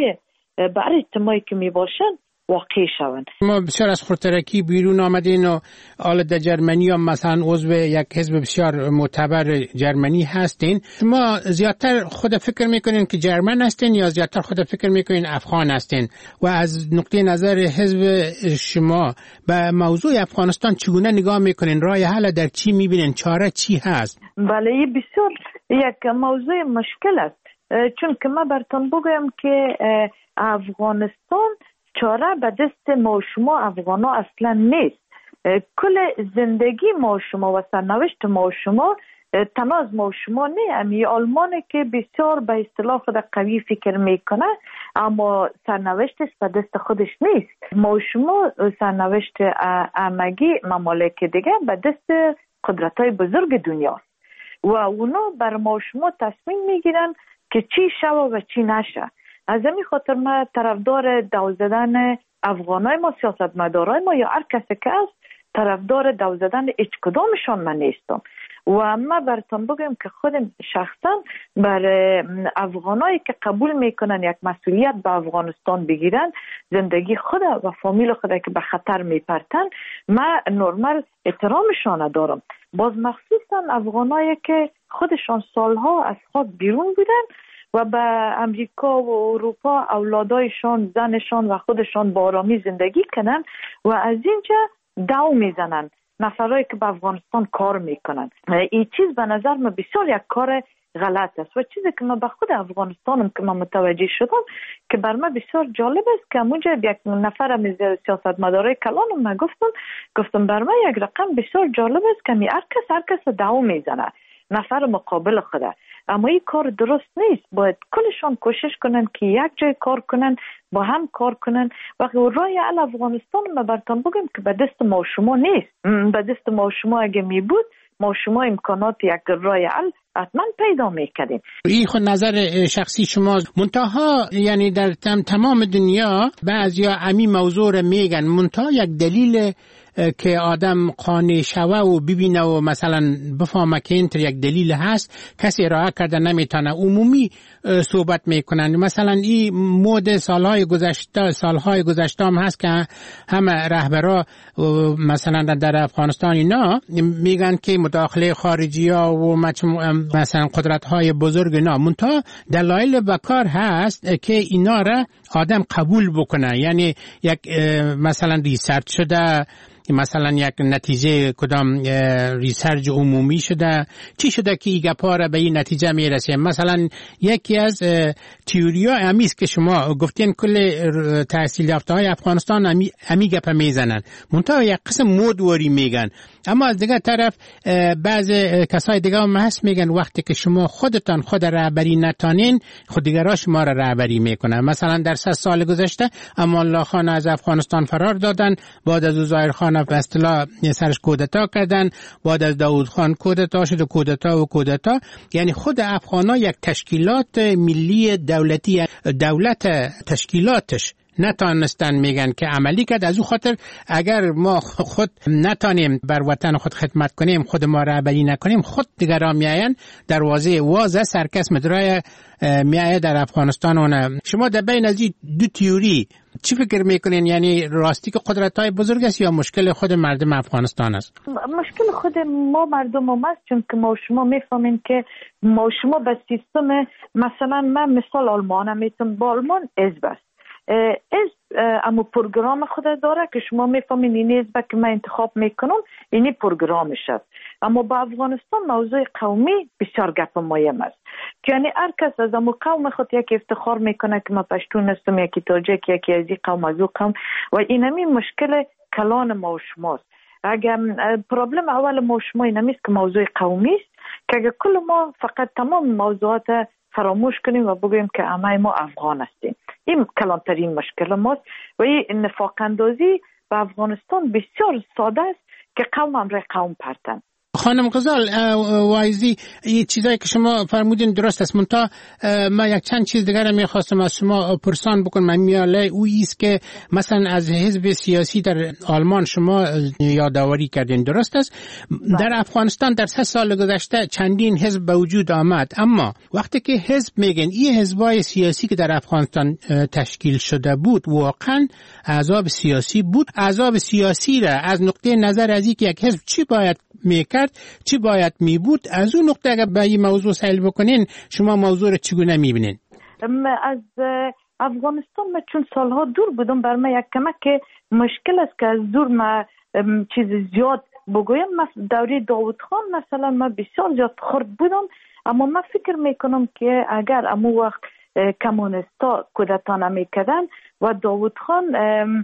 اجتماعی که میباشن واقع شوند. ما بسیار از خودترکی بیرون آمدین و حالا در جرمنی هم مثلا عضو یک حزب بسیار معتبر جرمنی هستین. شما زیادتر خود فکر میکنین که جرمن هستین یا زیادتر خود فکر میکنین افغان هستین و از نقطه نظر حزب شما به موضوع افغانستان چگونه نگاه میکنین؟ راه حل در چی میبینین؟ چاره چی هست؟ بله بسیار یک موضوع مشکل است، چون که من براتون بگم که افغانستان چاره به دست ما و شما افغانا اصلا نیست. کل زندگی ما و شما و سرنوشت ما و شما تنها از ما و شما نه. امی آلمانه که بسیار به اصطلاح خود قوی فکر میکنه اما سرنوشتش به دست خودش نیست. ما و شما سرنوشت همگی ممالک دیگه به دست قدرت‌های بزرگ دنیا و اونا بر ما و شما تصمیم میگیرن که چی شوه و چی نشه. از همین خاطر ما طرفدار دو زدن افغانای ما، سیاستمدارای ما یا هر کسی که است، طرفدار دو زدن هیچ کدامشان من نیستم و ما براتون بگم که خودم شخصا بر افغانایی که قبول میکنن یک مسئولیت به افغانستان بگیرن، زندگی خود و فامیل خود که به خطر میپرتن، ما نرمال احترامشان دارم. باز مخصوصا افغانایی که خودشان سالها از خاک بیرون بودن و به امریکا و اروپا اولادایشان، زنشان و خودشان با آرامی زندگی کنن و از اینجا دو میزنن نفرایی که به افغانستان کار میکنن. این چیز به نظر من بسیار یک کار غلط است و چیزی که من به خود افغانستانم که من متوجه شدم که بر من بسیار جالب است که اونجا یک نفر از سیاستمدارای کلانم من گفتم بر من یک رقم بسیار جالب است که هر کس دعوا میزنه نفر مقابل خوده، اما این کار درست نیست. باید کلشان کوشش کنن که یک جای کار کنن، با هم کار کنن. و راه حل افغانستان ما براتون بگم که به دست ما و شما نیست. به دست ما و شما اگه می بود ما شما امکانات یک راه حل حتما پیدا میکردیم. این خود نظر شخصی شماست. منتها یعنی در تمام دنیا بعضیا امی موضوع رو میگن، منتها یک دلیل که آدم قانع شوه و ببینه و مثلا بفهمه که این یک دلیل هست کسی ارائه کرده نمیتونه، عمومی صحبت میکنن. مثلا این مود سالهای گذشته هم هست که همه رهبرا مثلا در افغانستان اینا میگن که مداخله خارجی ها و مثلا قدرت های بزرگ اینا، منتها دلایل بکار هست که اینا را آدم قبول بکنه. یعنی یک مثلا ریسرچ شده، مثلا یک نتیجه کدام ریسرچ عمومی شده، چی شده که این گپا را به این نتیجه میرسه. مثلا یکی از تئوریا امیست که شما گفتین کل تحصیل یافته های افغانستان امی گپا میزنن، منتها یک قسم مودواری میگن. اما از دیگه طرف بعض کسای دیگه هم هست میگن وقتی که شما خودتان خود رهبری نتانین خود دیگرها شما را رهبری میکنن. مثلا در 3 سال گذشته امان الله خان از افغانستان فرار دادن، بعد از ظاهر خان به اصطلاح سرش کودتا کردن، بعد از داود خان کودتا شد، کودتا. یعنی خود افغانا یک تشکیلات ملی دولتی دولت تشکیلاتش نتانستن میگن که عملی کرد. از او خاطر اگر ما خود نتانیم بر وطن خود خدمت کنیم، خود ما رهبری نکنیم، خود دیگران میاین دروازه واز سرکس مدرای میایه در افغانستان. شما در بین از این دو تئوری چی فکر میکنین؟ یعنی راستی که قدرت‌های بزرگ است یا مشکل خود مردم افغانستان است؟ مشکل خود ما مردم است، چون که ما شما میفهمین که ما شما به سیستم، مثلا من مثال آلمان میتونم، با آلمان حزب است، اما پروگرام خود داره که شما میفهمین این حزب که من انتخاب میکنم اینی پروگرامش است. اما با افغانستان موضوع قومی بسیار گپ مهم است، که یعنی هر کس از امو قوم خود یک افتخار میکنه که من پشتون هستم، یکی تاجیک، یکی از این قوم از او قوم، و اینمی مشکل کلان ما و شماست. اگر پرابلم اول ما و شما اینمی است که موضوع قومی است، که اگر کل ما فقط تمام موضوعات فراموش کنیم و بگوییم که همه ما افغان هستیم، این کلانترین مشکل ماست. و این نفاق اندازی به افغانستان بسیار ساده است که قوم امر قوم پرتن. خانم غزال وایزی، این چیزایی که شما فرمودین درست است، منتها ما یک چند چیز دیگر رو میخواستم از شما پرسان بکنم. میاله او ایست که مثلا از حزب سیاسی در آلمان شما یادآوری کردین، درست است؟ در افغانستان در 3 سال گذشته چندین حزب به وجود آمد، اما وقتی که حزب میگن این حزبای سیاسی که در افغانستان تشکیل شده بود واقعا احزاب سیاسی بود. احزاب سیاسی را از نقطه نظر از اینکه یک حزب چی باید میکرد، چی باید میبود، از اون نقطه اگر به این موضوع سائل بکنین شما موضوع رو چگونه میبینین؟ از افغانستان من چون سالها دور بودم، بر من یک کمک مشکل است که از دور من چیز زیاد بگویم. دوره داود خان مثلا من بسیار زیاد خرد بودم، اما من فکر میکنم که اگر امو وقت کمونستا کودتا نمیکردن و داود خان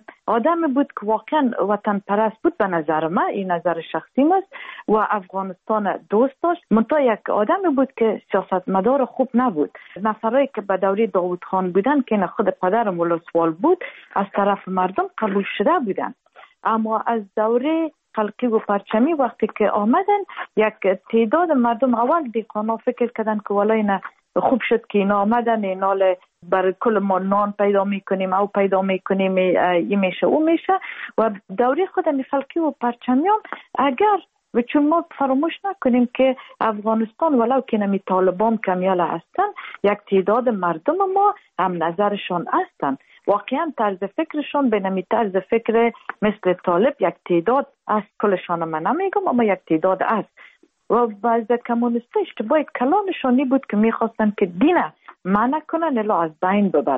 آدم بود که واقعا وطن پرست بود، به نظر من، این نظر شخصی است، و افغانستان دوست داشت، منتها یک آدم بود که سیاستمدار خوب نبود. نفرایی که به دوره داود خان بودن که خود پدرم ولسوال بود از طرف مردم قبول شده بودن، اما از دوره خلقی و پرچمی وقتی که آمدن یک تعداد مردم اول دیقانا فکر کردن که ولی نه خوب شد که اینا آمدن، اینا برای کل ما نان پیدا میکنیم او پیدا میکنیم، این میشه او میشه. و دوره خود خلقی و پرچمیان اگر و چون ما فراموش نکنیم که افغانستان ولو که نمی طالبان کمیال هستن، یک تعداد مردم ما هم نظرشان هستن، واقعا طرز فکرشان به نمی طرز فکر مثل طالب یک تعداد است، کلشان من نمیگم اما یک تعداد است. و بعض کمونیستا اشتباه کلانشانی بود که میخواستن که دین منع کنن الا از بین ببرن.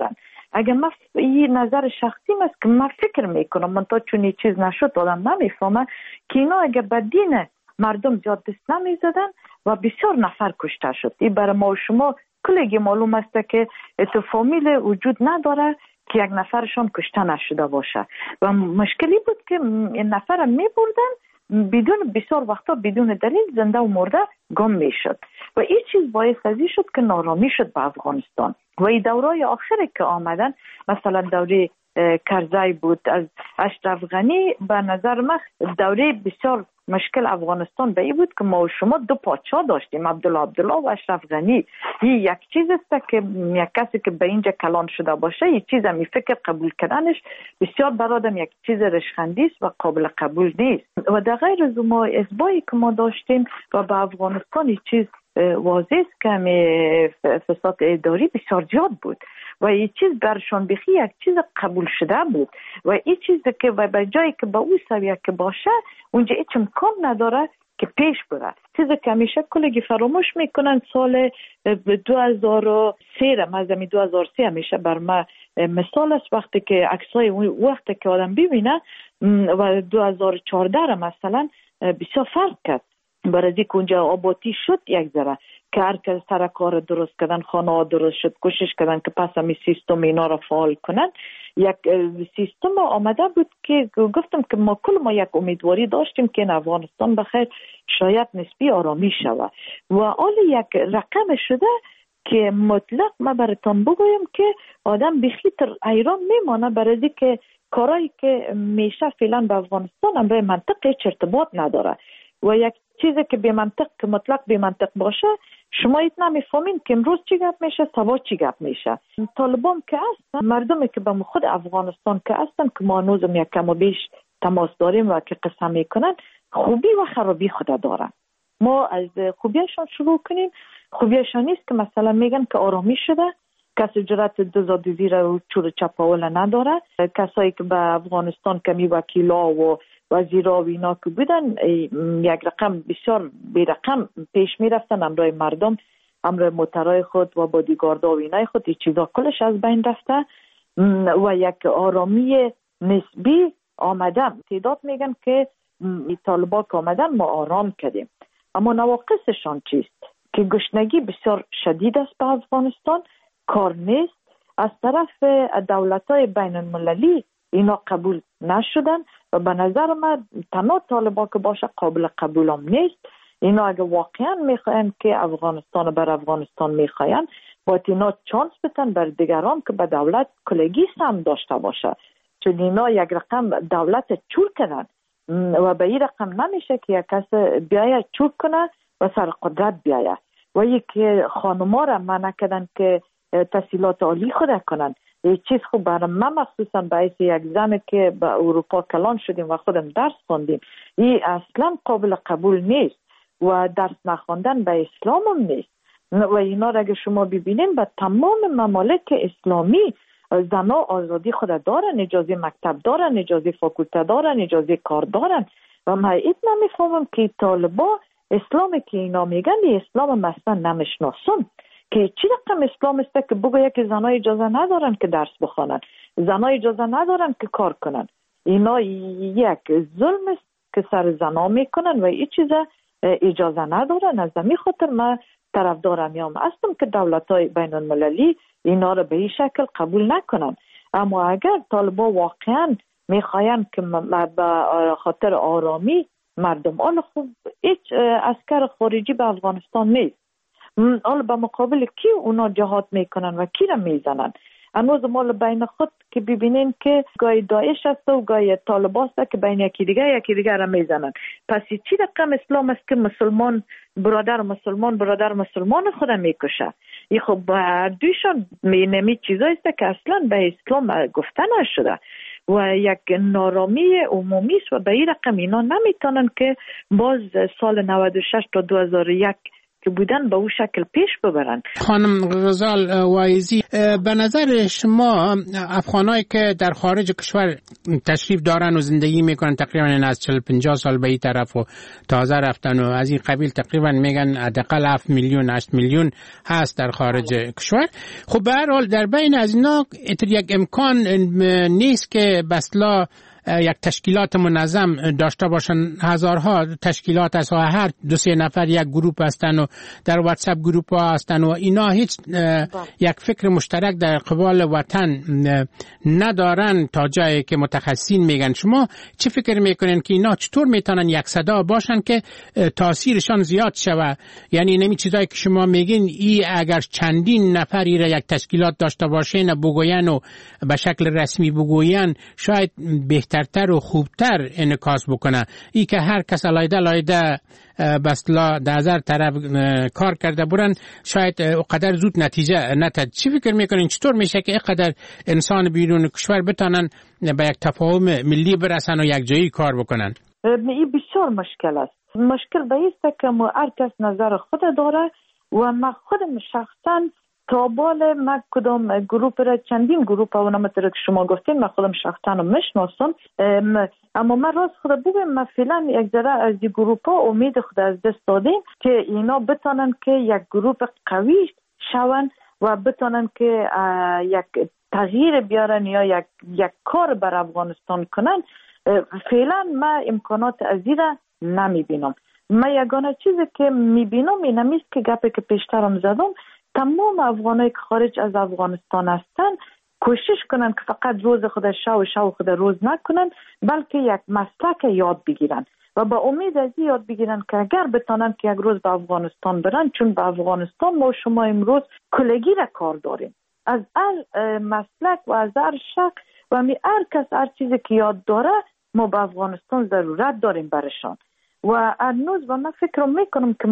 اگر من این نظر شخصی است که من فکر میکنم من تا چون این چیز نشد آدم نمیفهمه که اینا اگر به دین مردم زیاد دست نمیزدن و بسیار نفر کشته شد. این برای ما و شما کلگی معلوم است که تو فامیل وجود نداره که یک نفرشان کشته نشده باشه و مشکلی بود که این نفر میبردن بدون بسیار وقتا بدون دلیل زنده و مرده گم میشد و این چیز باعث ازی شد که نارامی شد به افغانستان و این دورای آخری که آمدن مثلا دوره کرزی بود از اشرف غنی به نظر من دوره بسیار مشکل افغانستان به این بود که ما و شما دو پادشاه داشتیم عبدالله و اشرف غنی. این یک چیز است که یک کسی که به اینجا کلان شده باشه یک چیز می فکر قبول کردنش بسیار برادم یک چیز رشخندی است و قابل قبول نیست و در غیر از ما اثبایی که ما داشتیم و به افغانستان یک چیز واضح است که فساد اداری بسیار زیاد بود و این چیز برشان بخی یک چیز قبول شده بود و این چیز که به جایی که به او سویه که باشه اونجا هیچ امکان نداره که پیش بره. چیزی که همیشه کلگی فراموش میکنن سال 2003 مزمی 2003 همیشه بر ما مثال است وقتی که عکسای وقتی که آدم ببینه و 2014 مثلا بسیار فرق کرد برای که اونجا آبادی شد یک ذره که هر کس سر کار درست کردن خانه ها درست شد کوشش کردن که پس همی سیستم اینا را فعال کنن. یک سیستم آمده بود که گفتم که ما یک امیدواری داشتیم که این افغانستان بخیر شاید نسبی آرامی شود و حال یک رقم شده که مطلق ما براتون بگویم که آدم بخیتر ایران میمانه برای که کارایی که میشه فعلا به افغانستان هم به منطق هیچ ارتباط نداره و یک چیزی که به منطق که مطلق به منطق باشه شما ایت نمیفهمین که امروز چی گپ میشه سبا چی گپ میشه. طالبان که هستن مردمی که به خود افغانستان که هستن که ما هنوزم یک کم و بیش تماس داریم و که قسم میکنن خوبی و خرابی خود دارن. ما از خوبیشان شروع کنیم. خوبیشان نیست که مثلا میگن که آرامی شده کسی جرأت دزدی را چور چپاول نداره. کسایی که به افغانستان کمی وکیلا و وزیرا و اینا که بودن یک رقم بسیار بی رقم پیش می رفتن امرای مردم امرای موترهای خود و بادیگاردا و اینای خود این چیزا کلش از بین رفته و یک آرامی نسبی آمدن. تعداد میگن که طالبان که آمدن ما آرام کردیم اما نواقصشان چیست که گشنگی بسیار شدید است به افغانستان کار نیست از طرف دولت‌های بین المللی اینا قبول نشدن و به نظر من تنها طالبان که باشه قابل قبول هم نیست. اینا اگه واقعا میخواین که افغانستان بر افغانستان میخواین باید اینا چانس بتن بر دیگران که به دولت کلگی هم داشته باشه چون اینا یک رقم دولت چور کردن و به این رقم نمیشه که یک کس بیایه چور کنه و سر قدرت بیایه و یک خانما را منع کردن که تحصیلات عالی خود کنن. یه چیز خوب برای من مخصوصا باعث یک زن که به اروپا کلان شدیم و خودم درس خوندیم این اصلا قابل قبول نیست و درس نخوندن به اسلام هم نیست و اینا را اگه شما ببینین به تمام ممالک اسلامی زنها آزادی خود دارن اجازه مکتب دارن اجازه فاکولته دارن اجازه کار دارن و من ایت نمیفهمم که طالبا اسلامی که اینا میگن اسلام مثلا نمیشناسن که چی رقم اسلام است که بگوید که زنها اجازه ندارن که درس بخوانن زنها اجازه ندارن که کار کنن. اینا یک ظلم است که سر زنها میکنن و این چیزا اجازه ندارن. از همین خاطر من طرفدار میام هستم که دولت‌های بین المللی اینا رو به این شکل قبول نکنن اما اگر طالبان واقعا میخواین که به خاطر آرامی مردم حالا خوب هیچ عسکر خارجی به افغانستان نیست حالا به مقابل کی اونا جهاد میکنن و کی را میزنن. هنوز مال بین خود که ببینین که گاهی داعش است و گاهی طالبان است که بین یکی دیگر را میزنن. پس چی رقم اسلام است که مسلمان برادر مسلمان خود میکشه. این خب هر دویشان نمی چیزایی است که اصلا به اسلام گفته نشده و یک نارامی عمومی است و به این رقم اینا نمیتونن که باز سال 96 تا 2001 که بودن به اون شکل پیش ببرن. خانم غزال وایزی، به نظر شما افغانایی که در خارج کشور تشریف دارن و زندگی میکنن تقریبا از 40-50 سال به این طرف و تازه رفتن و از این قبیل تقریبا میگن حداقل 7 میلیون 8 میلیون هست در خارج کشور، خب به هر حال در بین از اینا یک امکان نیست که بسلا یک تشکیلات منظم داشته باشن. هزارها تشکیلات از هر 2-3 نفر یک گروپ هستن و در واتساپ گروپ ها هستن و اینا هیچ یک فکر مشترک در قبال وطن ندارن تا جایی که متخصصین میگن. شما چه فکر میکنین که اینا چطور میتونن یک صدا باشن که تاثیرشان زیاد شوه؟ یعنی نمی چیزایی که شما میگین ای اگر چندین نفری را یک تشکیلات داشته باشین بگوین و به شکل رسمی بگوین شاید بهترتر و خوبتر انعکاس بکنه. ای که هر کس لایده بسلا در هزار طرف کار کرده برن شاید اقدر زود نتیجه نتد. چی فکر میکنین چطور میشه که اقدر انسان بیرون کشور بتانن به یک تفاهم ملی برسن و یک جایی کار بکنن؟ این بسیار مشکل است. مشکل به ایسته که هر کس نظر خود داره و من خودم شخصا تابال من کدام گروپ را چندین گروپ ها و نمتر که شما گفتین من خودم شخصا رو میشناسم، اما من راست خود بگم من فعلا یک ذره از این گروپ ها امید خود از دست دادیم که اینا بتانن که یک گروپ قوی شون و بتانن که یک تغییر بیارن یا یک کار بر افغانستان کنن. فعلا من امکانات از این را نمیبینم. من یگانه چیزی که میبینم این همیست که گپی که پیشترم زدم، تمام افغانایی که خارج از افغانستان هستن کوشش کنن که فقط روز خود شو خود روز نکنن، بلکه یک مسلک یاد بگیرن و با امید از این یاد بگیرن که اگر بتانن که یک روز به افغانستان برن، چون به افغانستان ما شما امروز کلگی را کار داریم از هر مسلک و از هر شک و هر کس هر چیزی که یاد داره ما به افغانستان ضرورت داریم برشان. و هنوز و من فکر میکنم که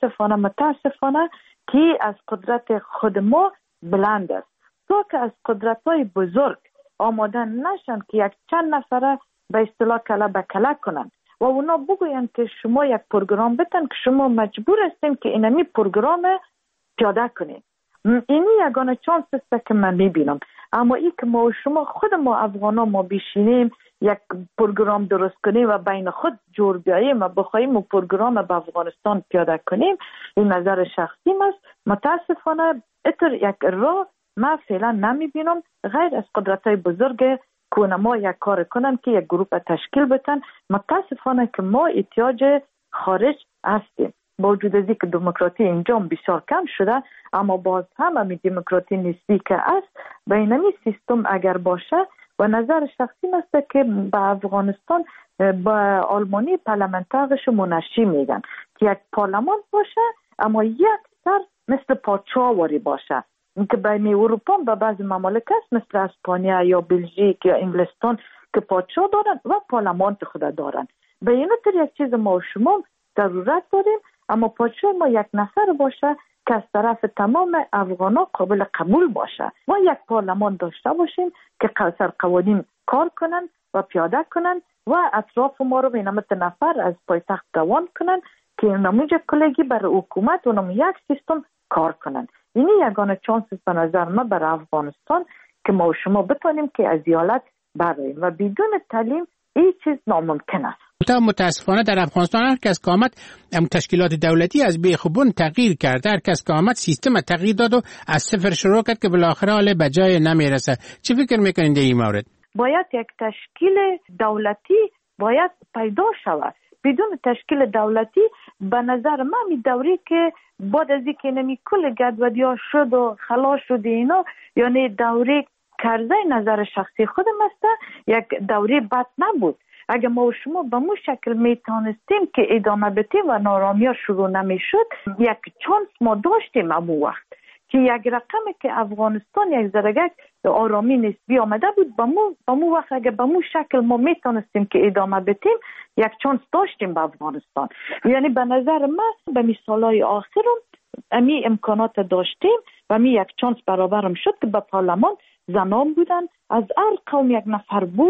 متاسفانه که از قدرت خود ما بلند است تا که از قدرت های بزرگ آماده نشن که یک چند نفره به اصطلاح کله به کله کنن و اونا بگوین که شما یک پروگرام بتن که شما مجبور هستیم که اینمی پروگرام پیاده کنید. اینی یگانه چانس است که من میبینم. اما ای که ما و شما خود ما افغانا ما بشینیم یک پروگرام درست کنیم و بین خود جور بیاییم و بخوایم و پروگرام به افغانستان پیاده کنیم، این نظر شخصیم است. متاسفانه اتر یک راه من فعلا نمیبینم غیر از قدرت‌های بزرگ که ما یک کار کنن که یک گروه تشکیل بتن. متاسفانه که ما احتیاج خارج هستیم با وجود از اینکه دموکراسی اینجا بسیار کم شده، اما باز هم همین دموکراسی نسبی که است به اینمی سیستم اگر باشه و نظر شخصی است که به افغانستان با آلمانی پارلمانترش منشی میگن که یک پارلمان باشه اما یک سر مثل پادشاهواری باشه که بین اروپا و بعضی ممالک است مثل اسپانیا یا بلژیک یا انگلستان که پادشاه دارن و پارلمان خود دارن. به این طور یک چیز ما و شما ضرورت داریم، اما پادشاه ما یک نفر باشه که از طرف تمام افغانا قابل قبول باشه و یک پارلمان داشته باشیم که سر قوانین کار کنن و پیاده کنن و اطراف ما رو به نمت نفر از پایتخت روان کنن که نموجه کلگی برای حکومت و نمو یک سیستم کار کنن. اینی یگانه چانس به نظر ما برای افغانستان که ما و شما بتونیم که از حالت براییم و بدون تعلیم این چیز ناممکن است. متاسفانه در افغانستان هر کس که آمد تشکیلات دولتی از بیخوبون تغییر کرد، هر کس که آمد سیستم تغییر داد و از صفر شروع کرد که بالاخره حال به جای نمیرسه. چی فکر میکنید در این مورد؟ باید یک تشکیل دولتی باید پیدا شود. بدون تشکیل دولتی به نظر من می دوری که بعد از اینکه نمی کل گدودی ها شد و خلاص شد اینا، یعنی دوری کرزه نظر شخصی خودم است یک دوری بد نبود. اگر ما و شما به مو شکل میتونستیم که ادامه بدیم و نارامی ها شروع نمیشد، یک چانس ما داشتیم امو وقت که یک رقمی که افغانستان یک ذره آرامی نسبی آمده بود، به مو وقت اگر به مو شکل ما میتونستیم که ادامه بدیم یک چانس داشتیم به افغانستان. یعنی به نظر من به مثالای آخرم امی امکانات داشتیم و می یک چانس برابرم شد که به پارلمان زنان بودن، از هر قوم یک نفر بود و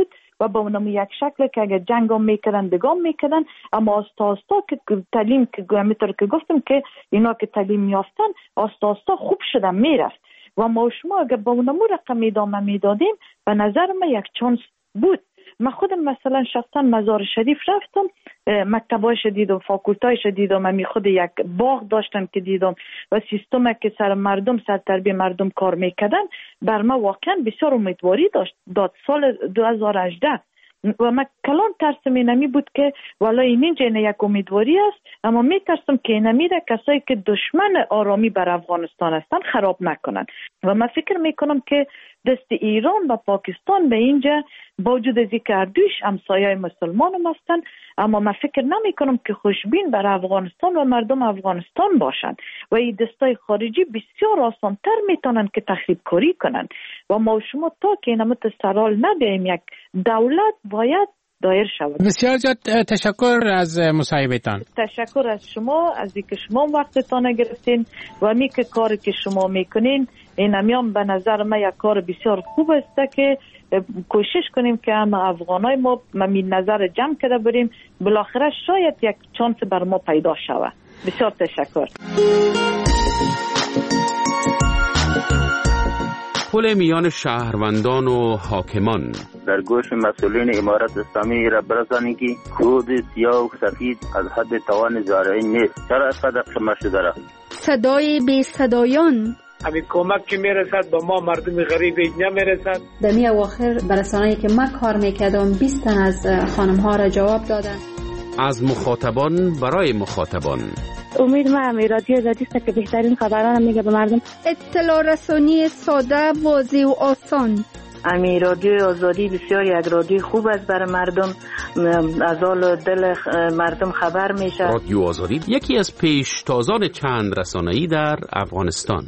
و به اونم یک شکل که اگر جنگ هم میکردن دگام میکردن، اما آستا که تعلیم که همینطور که گفتم که اینا که تعلیم یافتن آستا خوب شدن میرفت و ما شما اگر به اونم رقم ادامه میدادیم به نظر من یک چانس بود. من خودم مثلا شخصا مزار شریف رفتم، مکتبایش دیدم، فاکولتایش دیدم، من خود یک باغ داشتم که دیدم و سیستمی که سر مردم سر تربیه مردم کار میکردن بر من واقعا بسیار امیدواری داد. سال 2018 و من کلان ترسم اینمی بود که والا اینجا یک امیدواری است، اما می ترسم که اینمی را کسایی که دشمن آرامی بر افغانستان هستن خراب نکنن و من فکر میکنم که دست ایران و پاکستان به اینجا با وجود از اینکه اردوش همسایه مسلمان هم هستن، اما من فکر نمی کنم که خوشبین بر افغانستان و مردم افغانستان باشند و این دستای خارجی بسیار آسانتر میتونن که تخریب کاری کنن و ما شما تا که اینم سرال ندهیم یک دولت باید دایر شود. بسیار زیاد تشکر از مصاحبتان. تشکر از شما از اینکه شما وقتتان گرفتین و می که کاری که شما میکنین این همیان به نظر من یک کار بسیار خوب است که کوشش کنیم که هم افغانای ما ممین نظر جمع کرده بریم، بالاخره شاید یک چانس بر ما پیدا شود. بسیار تشکر. پل میان شهروندان و حاکمان در گوش مسئولین امارت اسلامی را برسانید که کود سیاه و سفید از حد توان زارعی نیست. چرا اینقدر قمه شده را؟ صدای بی صدایان همین کمک که میرسد به ما مردم غریب اینجا میرسد. در می اواخر برسانه‌ای که من کار میکردم 20 تن از خانم ها را جواب دادن. از مخاطبان برای مخاطبان. امید من رادیو آزادی است که بهترین خبران میگه به مردم. اطلاع رسانی ساده، واضح و آسان. امی رادیو آزادی بسیار یک رادیو خوب است برای مردم، از حال دل مردم خبر میشه. رادیو آزادی یکی از پیشتازان چند رسانه‌ای در افغانستان.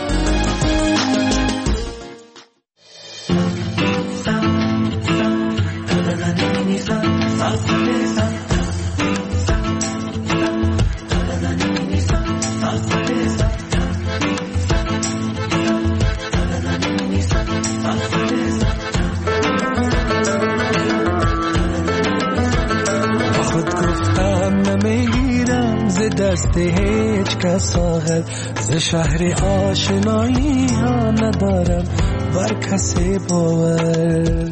دست هیچ کس آخر ز شهر آشنایی ها ندارم بر کسی باور.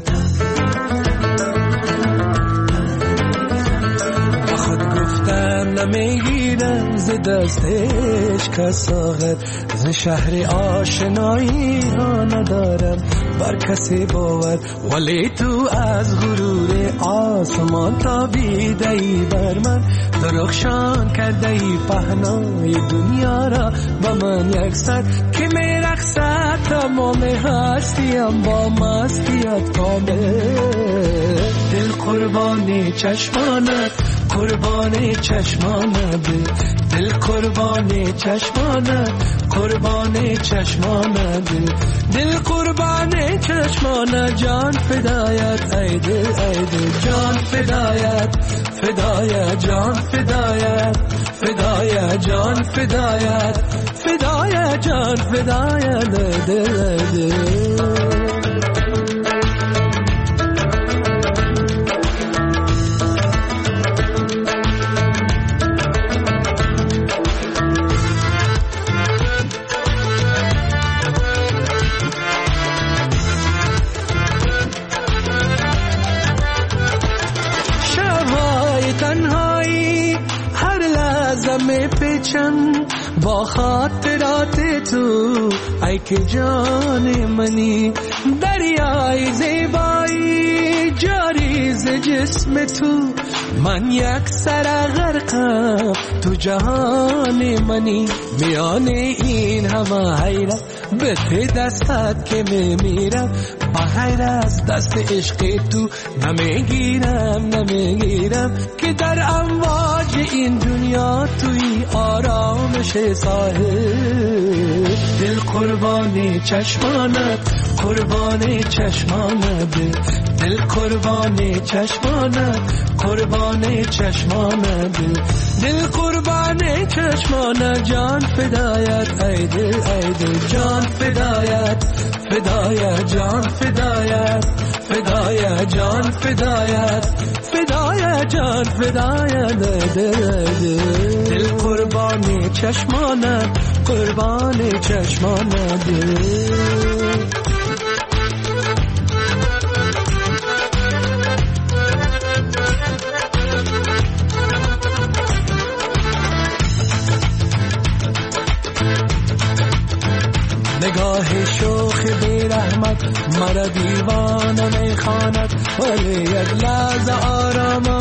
خود گفتم نمیگیرم ز دست هیچ کس آخر ز شهر آشنایی ها ندارم بر کسی باور. ولی تو از غرور آسمان تابیده ای بر من، درخشان کرده ای پهنای دنیا را با من یکسر که میرقصد تمام هستیم با مستیت کامل. دل قربانی چشمانت، قربانی چشمانت، دل قربانی چشمانت، قربانی چشمانت، دل قربانی چشمانت، جان فدایت ای دل ای دل، جان فدایت فدایت جان فدایت فدایت جان فدایت فدایت جان فدایت دل دل. با خاطرات تو ای که جان منی، دریای زیبایی جاری ز جسم تو، من یک سر غرقم تو جهان منی. میان این همه حیرت به ته دستت که میمیرم، بغیر از دست عشق تو نمیگیرم که در امواج این دنیا توی آرامش ساحل. دل قربانی چشمانت، قربانی چشمانت، دل قربانی چشمانت، قربانی چشمانت، دل قربانی چشمانت، جان فدایت ای دل ای دل، جان فدایت فدایت جان فدایت فدای جان فدایت فدای جان فدایت دل قربان چشمانت قربان چشمانت نگاه شوخ بی رحمت مرا دیوانه میخواند ولی یک لحظه آرامم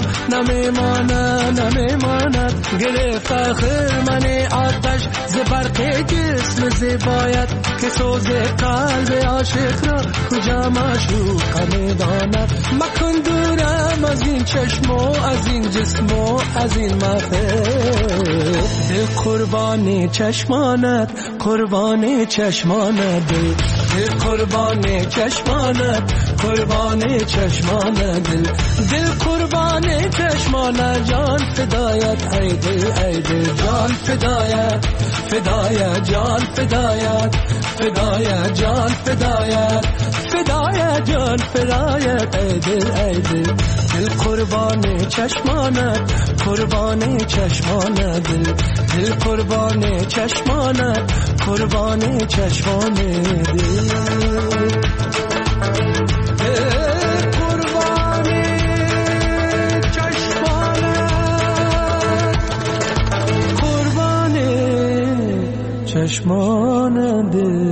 نمیماند گرفت آخر من آتش ز برق جسم زیبایت که سوز قلب عاشق را کجا معشوق میداند مکن دورم از این چشم و از این جسم و از این مفه دل قربان چشمانت قربان چشمانت دل قربان چشمانت قربان چشمانت دل قربان چشمانت جان فدایت ای دل جان فدایت فدای جان فدایت فدای جان فدایت فدای جان فدایت ای دل دل قربان چشمانت قربان چشمانت دل قربان چشمانت قربان چشمانت چشماننده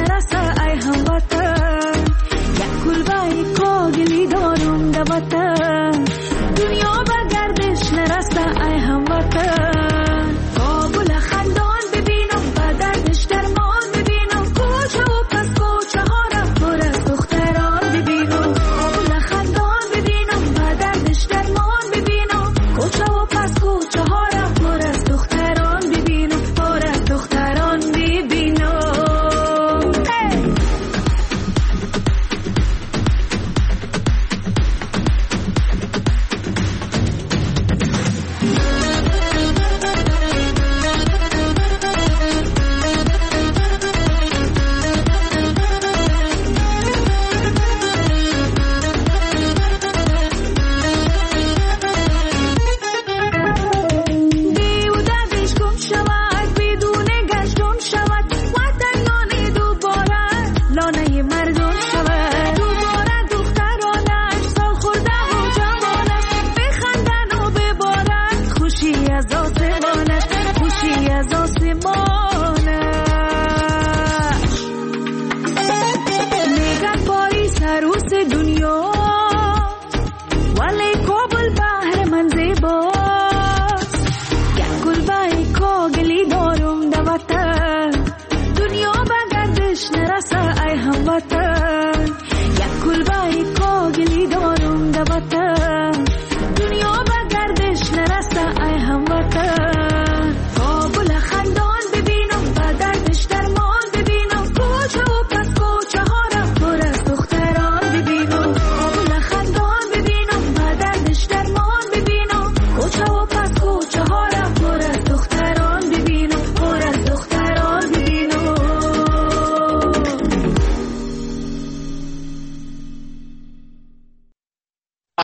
هموطن